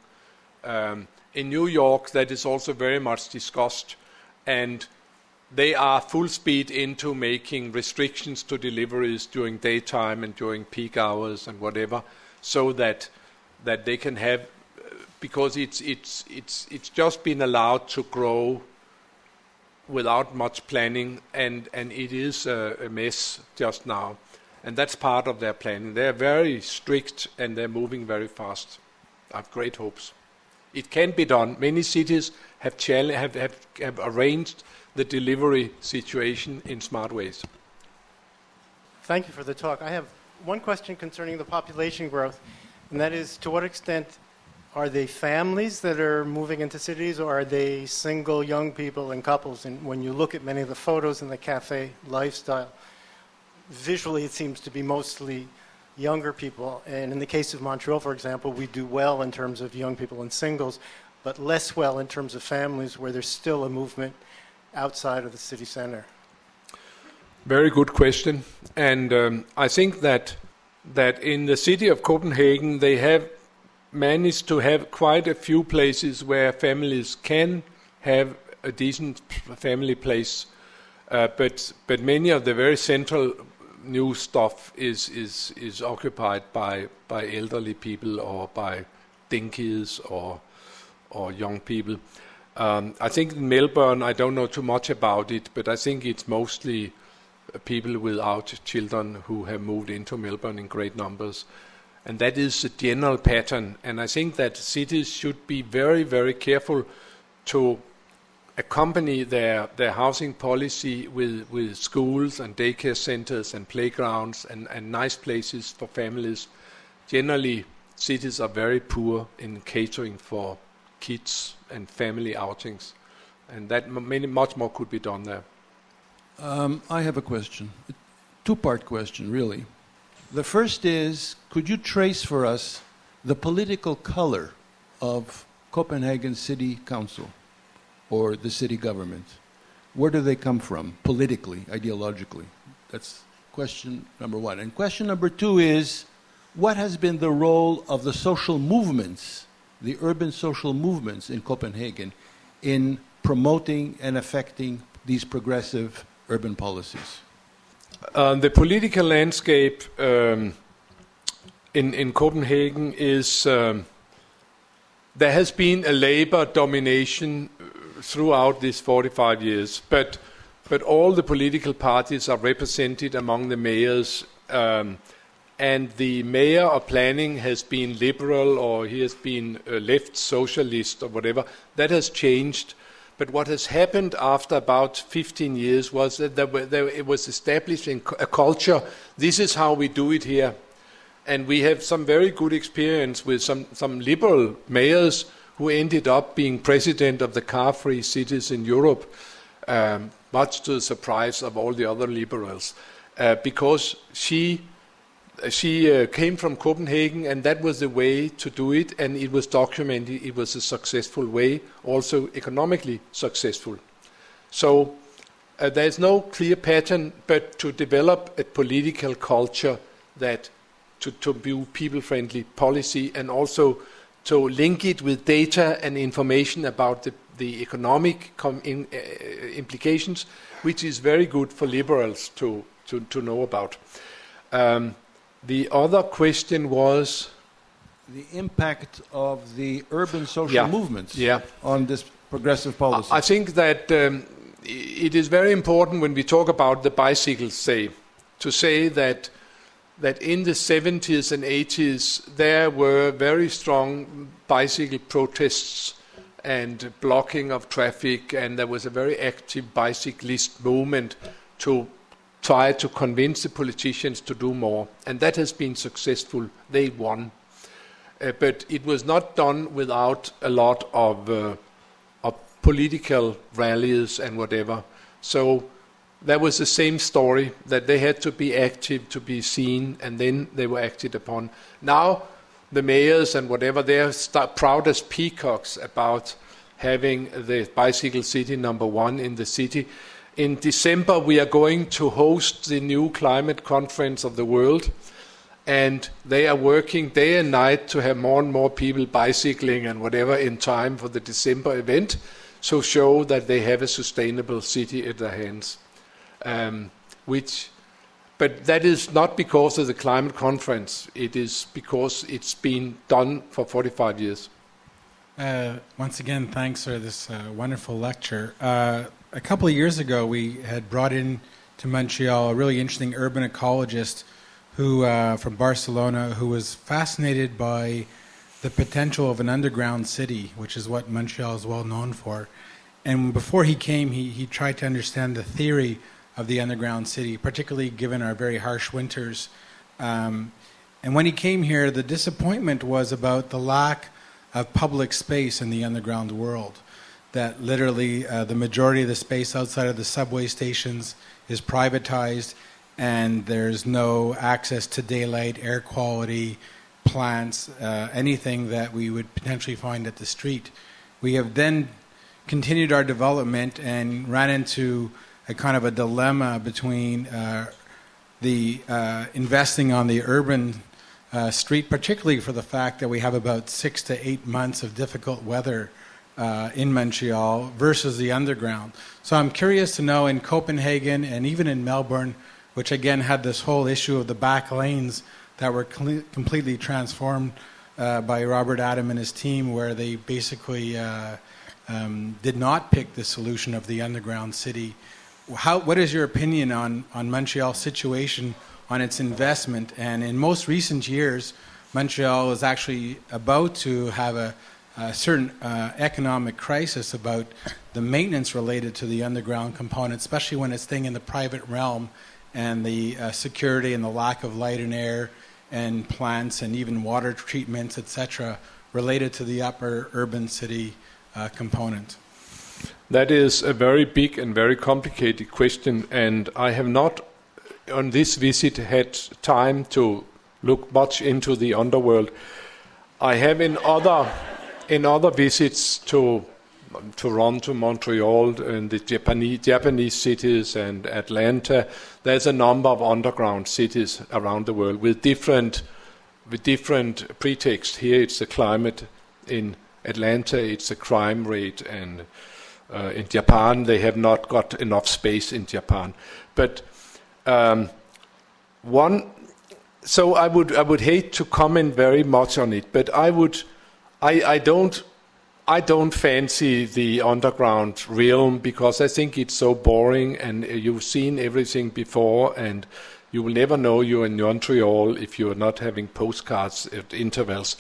In New York, that is also very much discussed, and they are full speed into making restrictions to deliveries during daytime and during peak hours and whatever, so that they can have, because it's just been allowed to grow without much planning, and it is a mess just now, and that's part of their planning. They're very strict and they're moving very fast. I have great hopes. It can be done. Many cities have arranged the delivery situation in smart ways. Thank you for the talk. I have one question concerning the population growth, and that is, to what extent are they families that are moving into cities, or are they single young people and couples? And when you look at many of the photos in the cafe lifestyle, visually it seems to be mostly younger people, and in the case of Montreal, for example, we do well in terms of young people and singles, but less well in terms of families, where there's still a movement outside of the city center. Very good question, and I think that in the city of Copenhagen they have managed to have quite a few places where families can have a decent family place, but many of the very central new stuff is occupied by elderly people or by dinkies or young people. I think in Melbourne, I don't know too much about it, but I think it's mostly people without children who have moved into Melbourne in great numbers. And that is a general pattern. And I think that cities should be very, very careful to accompany their housing policy with schools and daycare centers and playgrounds and nice places for families. Generally, cities are very poor in catering for kids and family outings, and that much more could be done there. I have a question, a two-part question, really. The first is, could you trace for us the political color of Copenhagen City Council or the city government? Where do they come from, politically, ideologically? That's question number one. And question number two is, what has been the role of the social movements, the urban social movements in Copenhagen, in promoting and affecting these progressive urban policies? The political landscape in Copenhagen is, there has been a labor domination throughout these 45 years, but all the political parties are represented among the mayors, and the mayor of planning has been liberal, or he has been left socialist or whatever. That has changed. But what has happened after about 15 years was that it was establishing a culture. This is how we do it here. And we have some very good experience with some liberal mayors who ended up being president of the car-free cities in Europe, much to the surprise of all the other liberals, because she came from Copenhagen, and that was the way to do it, and it was documented. It was a successful way, also economically successful. So there's no clear pattern, but to develop a political culture that to be people-friendly policy, and also to link it with data and information about the economic implications, which is very good for liberals to know about. The other question was... The impact of the urban social movements on this progressive policy. I think that it is very important when we talk about the bicycles, to say that in the 70s and 80s there were very strong bicycle protests and blocking of traffic, and there was a very active bicyclist movement to try to convince the politicians to do more, and that has been successful. They won. But it was not done without a lot of political rallies and whatever. So that was the same story, that they had to be active to be seen, and then they were acted upon. Now the mayors and whatever, they are proud as peacocks about having the bicycle city #1 in the city. In December we are going to host the new climate conference of the world, and they are working day and night to have more and more people bicycling and whatever in time for the December event, to show that they have a sustainable city at their hands. But that is not because of the climate conference. It is because it's been done for 45 years. Once again, thanks for this wonderful lecture. A couple of years ago, we had brought in to Montreal a really interesting urban ecologist who from Barcelona, who was fascinated by the potential of an underground city, which is what Montreal is well known for. And before he came, he tried to understand the theory of the underground city, particularly given our very harsh winters. And when he came here, the disappointment was about the lack of public space in the underground world, that literally the majority of the space outside of the subway stations is privatized, and there's no access to daylight, air quality, plants, anything that we would potentially find at the street. We have then continued our development and ran into a kind of a dilemma between the investing on the urban street, particularly for the fact that we have about 6 to 8 months of difficult weather in Montreal, versus the underground. So I'm curious to know, in Copenhagen and even in Melbourne, which again had this whole issue of the back lanes that were completely transformed by Robert Adam and his team, where they basically did not pick the solution of the underground city. What is your opinion on Montreal's situation, on its investment? And in most recent years, Montreal is actually about to have a certain economic crisis about the maintenance related to the underground component, especially when it's staying in the private realm, and the security and the lack of light and air and plants and even water treatments, etc., related to the upper urban city component. That is a very big and very complicated question, and I have not on this visit had time to look much into the underworld. I have in other visits to Toronto, Montreal, and the Japanese cities and Atlanta, there's a number of underground cities around the world with different pretexts. Here it's the climate. In Atlanta it's the crime rate, and in Japan they have not got enough space in Japan. But so I would hate to comment very much on it, but I don't fancy the underground realm, because I think it's so boring, and you've seen everything before, and you will never know you're in Montreal if you're not having postcards at intervals.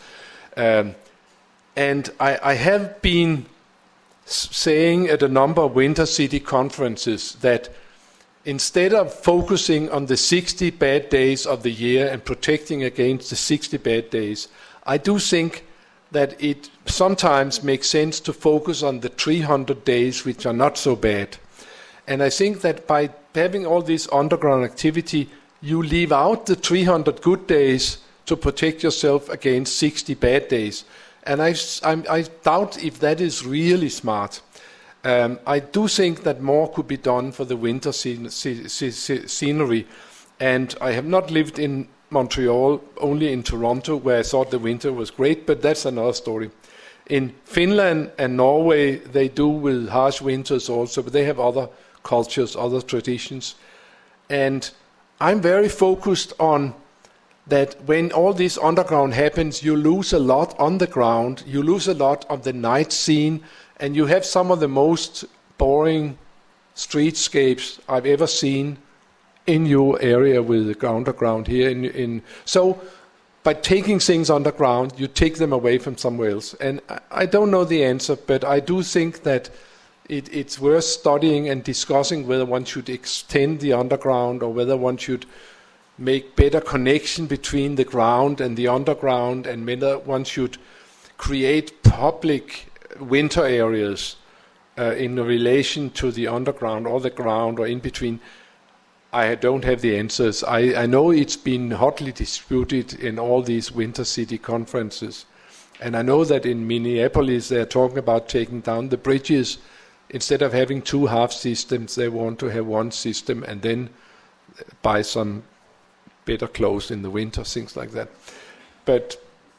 And I have been saying at a number of Winter City conferences that instead of focusing on the 60 bad days of the year and protecting against the 60 bad days, I do think that it sometimes makes sense to focus on the 300 days which are not so bad. And I think that by having all this underground activity, you leave out the 300 good days to protect yourself against 60 bad days. And I doubt if that is really smart. I do think that more could be done for the winter scenery. And I have not lived in Montreal, only in Toronto, where I thought the winter was great, but that's another story. In Finland and Norway, they do with harsh winters also, but they have other cultures, other traditions. And I'm very focused on that when all this underground happens, you lose a lot on the ground, you lose a lot of the night scene, and you have some of the most boring streetscapes I've ever seen in your area with the underground here. So by taking things underground, you take them away from somewhere else. And I don't know the answer, but I do think that it's worth studying and discussing whether one should extend the underground or whether one should make better connection between the ground and the underground, and whether one should create public winter areas in relation to the underground or the ground or in between. I don't have the answers. I know it's been hotly disputed in all these winter city conferences. And I know that in Minneapolis they're talking about taking down the bridges. Instead of having two half systems, they want to have one system and then buy some better clothes in the winter, things like that. But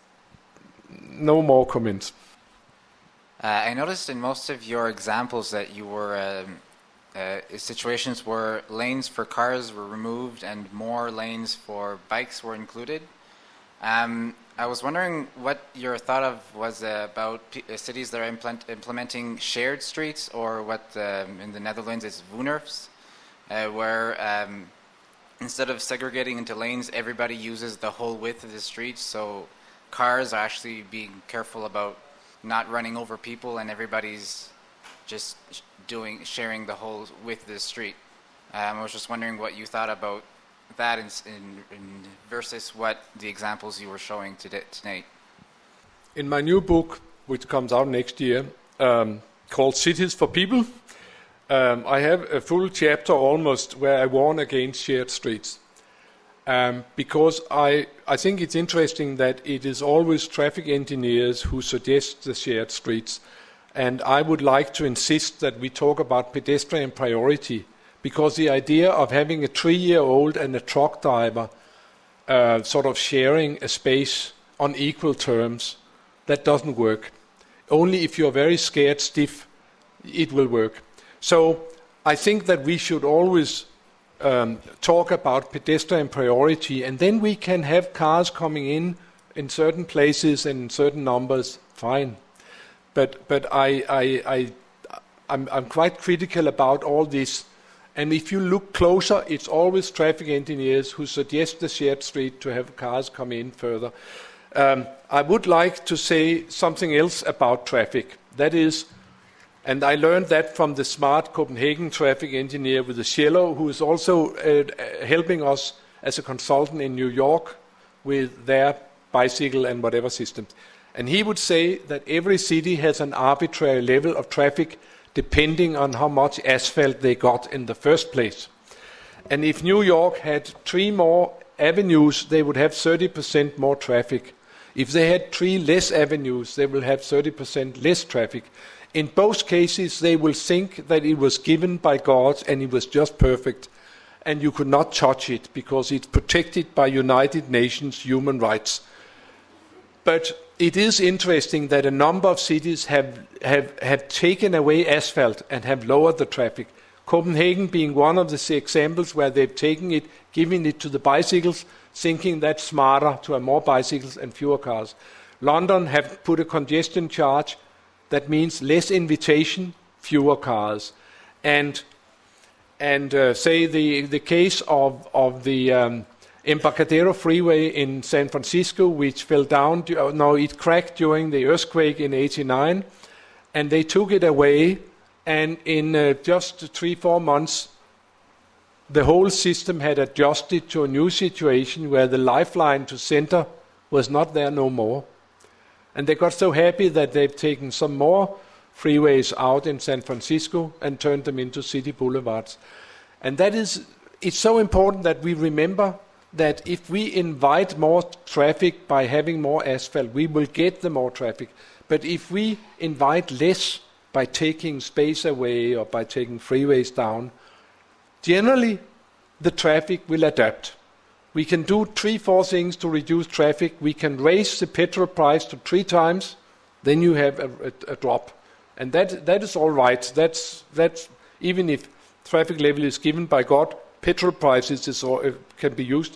no more comments. I noticed in most of your examples that you were situations where lanes for cars were removed and more lanes for bikes were included. I was wondering what your thought of was about cities that are implementing shared streets, or what in the Netherlands is Woonerfs, where instead of segregating into lanes, everybody uses the whole width of the street, so cars are actually being careful about not running over people, and everybody's just sharing the whole width of the street. I was just wondering what you thought about that in versus what the examples you were showing tonight. In my new book, which comes out next year, called Cities for People, I have a full chapter almost where I warn against shared streets. Because I think it's interesting that it is always traffic engineers who suggest the shared streets. And I would like to insist that we talk about pedestrian priority, because the idea of having a 3-year-old and a truck driver sort of sharing a space on equal terms, that doesn't work. Only if you're very scared stiff, it will work. So I think that we should always talk about pedestrian priority, and then we can have cars coming in certain places and in certain numbers, fine. But I'm quite critical about all this. And if you look closer, it's always traffic engineers who suggest the shared street to have cars come in further. I would like to say something else about traffic. That is, and I learned that from the smart Copenhagen traffic engineer with the Cielo, who is also helping us as a consultant in New York with their bicycle and whatever systems. And he would say that every city has an arbitrary level of traffic depending on how much asphalt they got in the first place. And if New York had 3 more avenues, they would have 30% more traffic. If they had 3 less avenues, they will have 30% less traffic. In both cases, they will think that it was given by God and it was just perfect, and you could not touch it because it's protected by United Nations human rights. But it is interesting that a number of cities have taken away asphalt and have lowered the traffic. Copenhagen being one of the examples where they've taken it, giving it to the bicycles, thinking that's smarter to have more bicycles and fewer cars. London have put a congestion charge that means less invitation, fewer cars. And say the case of the Embarcadero Freeway in San Francisco, which fell down, it cracked during the earthquake in '89, and they took it away, and in just 3-4 months, the whole system had adjusted to a new situation where the lifeline to center was not there no more. And they got so happy that they've taken some more freeways out in San Francisco and turned them into city boulevards. And it's so important that we remember that if we invite more traffic by having more asphalt, we will get the more traffic. But if we invite less by taking space away or by taking freeways down, generally the traffic will adapt. We can do 3-4 things to reduce traffic. We can raise the petrol price to 3 times, then you have a drop. And that is all right. That's even if traffic level is given by God, petrol prices can be used.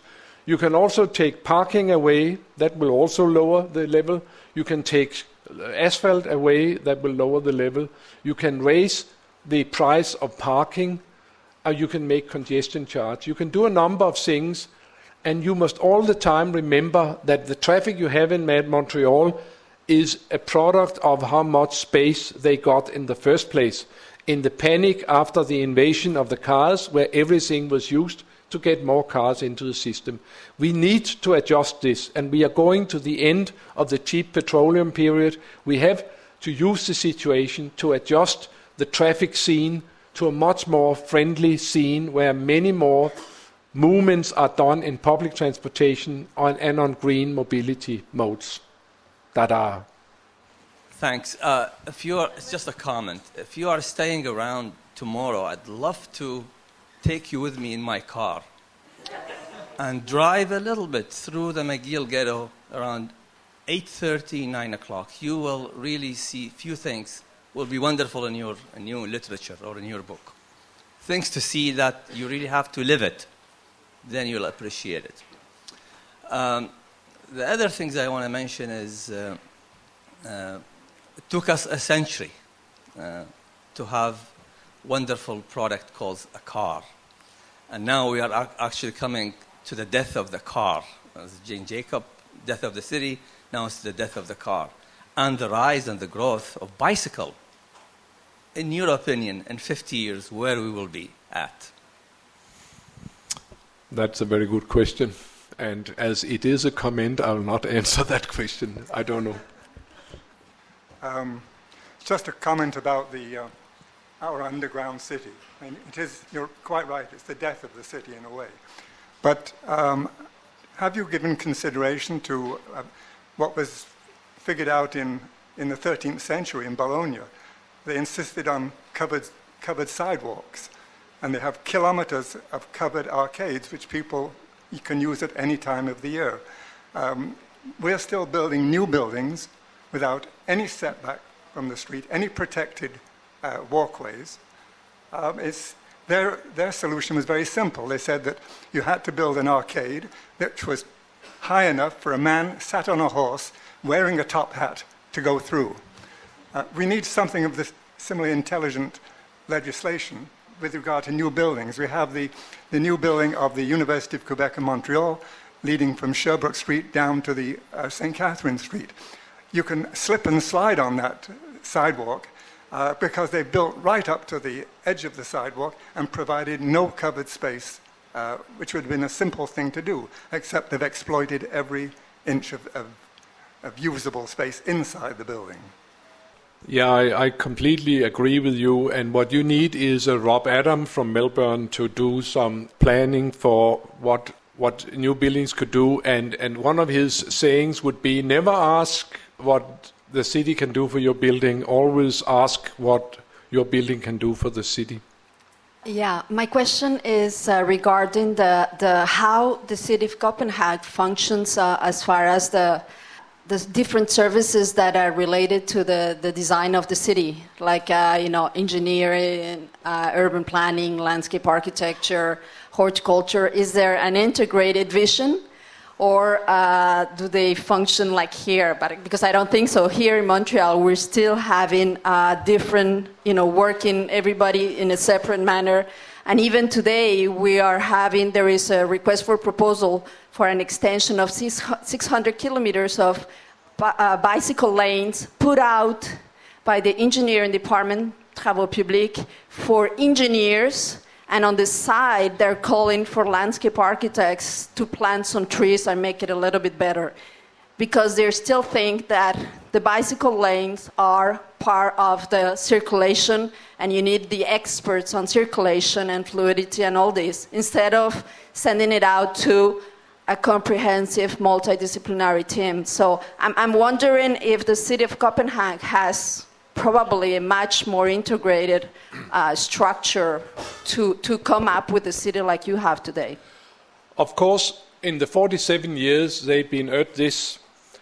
You can also take parking away. That will also lower the level. You can take asphalt away. That will lower the level. You can raise the price of parking. You can make congestion charge. You can do a number of things. And you must all the time remember that the traffic you have in Montreal is a product of how much space they got in the first place. In the panic after the invasion of the cars, where everything was used to get more cars into the system. We need to adjust this, and we are going to the end of the cheap petroleum period. We have to use the situation to adjust the traffic scene to a much more friendly scene where many more movements are done in public transportation and on green mobility modes that are. Thanks. It's just a comment. If you are staying around tomorrow, I'd love to take you with me in my car and drive a little bit through the McGill ghetto around 8:30, 9 o'clock. You will really see few things will be wonderful in your new literature or in your book. Things to see that you really have to live it. Then you'll appreciate it. The other things I want to mention is it took us a century to have wonderful product called a car. And now we are actually coming to the death of the car. As Jane Jacob, death of the city, now it's the death of the car. And the rise and the growth of bicycle. In your opinion, in 50 years, where we will be at? That's a very good question. And as it is a comment, I will not answer that question. I don't know. Just a comment about our underground city. I mean, you're quite right, it's the death of the city in a way. But have you given consideration to what was figured out in the 13th century in Bologna? They insisted on covered sidewalks. And they have kilometers of covered arcades, which you can use at any time of the year. We're still building new buildings without any setback from the street, any protected walkways. Their solution was very simple. They said that you had to build an arcade which was high enough for a man sat on a horse wearing a top hat to go through. We need something of this similarly intelligent legislation with regard to new buildings. We have the new building of the University of Quebec in Montreal, leading from Sherbrooke Street down to the St. Catherine Street. You can slip and slide on that sidewalk because they built right up to the edge of the sidewalk and provided no covered space, which would have been a simple thing to do, except they've exploited every inch of usable space inside the building. Yeah, I completely agree with you. And what you need is Rob Adam from Melbourne to do some planning for what new buildings could do. And one of his sayings would be, never ask what the city can do for your building. Always ask what your building can do for the city. Yeah, my question is regarding the how the city of Copenhagen functions as far as the different services that are related to the design of the city, like engineering, urban planning, landscape architecture, horticulture. Is there an integrated vision, or do they function like here? But because I don't think so. Here in Montreal, we're still having different, working everybody in a separate manner. And even today, there is a request for proposal for an extension of 600 kilometers of bicycle lanes put out by the engineering department, Travaux Publics, for engineers. And on the side, they're calling for landscape architects to plant some trees and make it a little bit better. Because they still think that the bicycle lanes are part of the circulation, and you need the experts on circulation and fluidity and all this, instead of sending it out to a comprehensive multidisciplinary team. So I'm wondering if the city of Copenhagen has probably a much more integrated structure to come up with a city like you have today. Of course, in the 47 years they've been at this,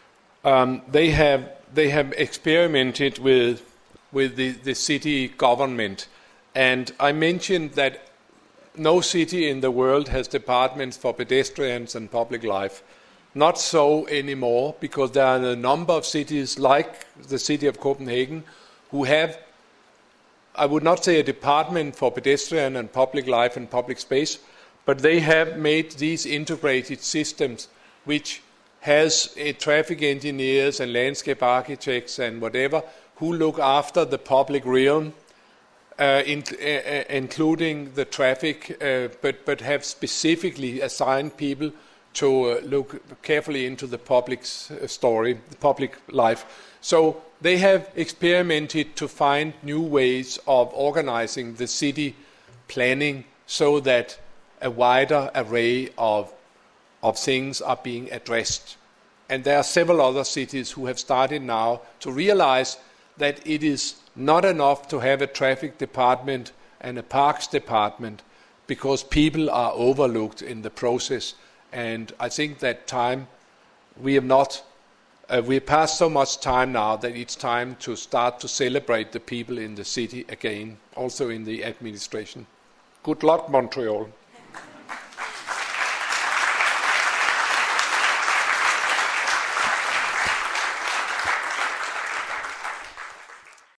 they have experimented with the city government. And I mentioned that no city in the world has departments for pedestrians and public life. Not so anymore, because there are a number of cities, like the city of Copenhagen, who have, I would not say a department for pedestrian and public life and public space, but they have made these integrated systems which has traffic engineers and landscape architects and whatever who look after the public realm, including the traffic, but have specifically assigned people to look carefully into the public story, the public life. So they have experimented to find new ways of organizing the city planning so that a wider array of things are being addressed. And there are several other cities who have started now to realize that it is not enough to have a traffic department and a parks department, because people are overlooked in the process. And I think that time we have not, we passed so much time now that it's time to start to celebrate the people in the city again, also in the administration. Good luck, Montreal.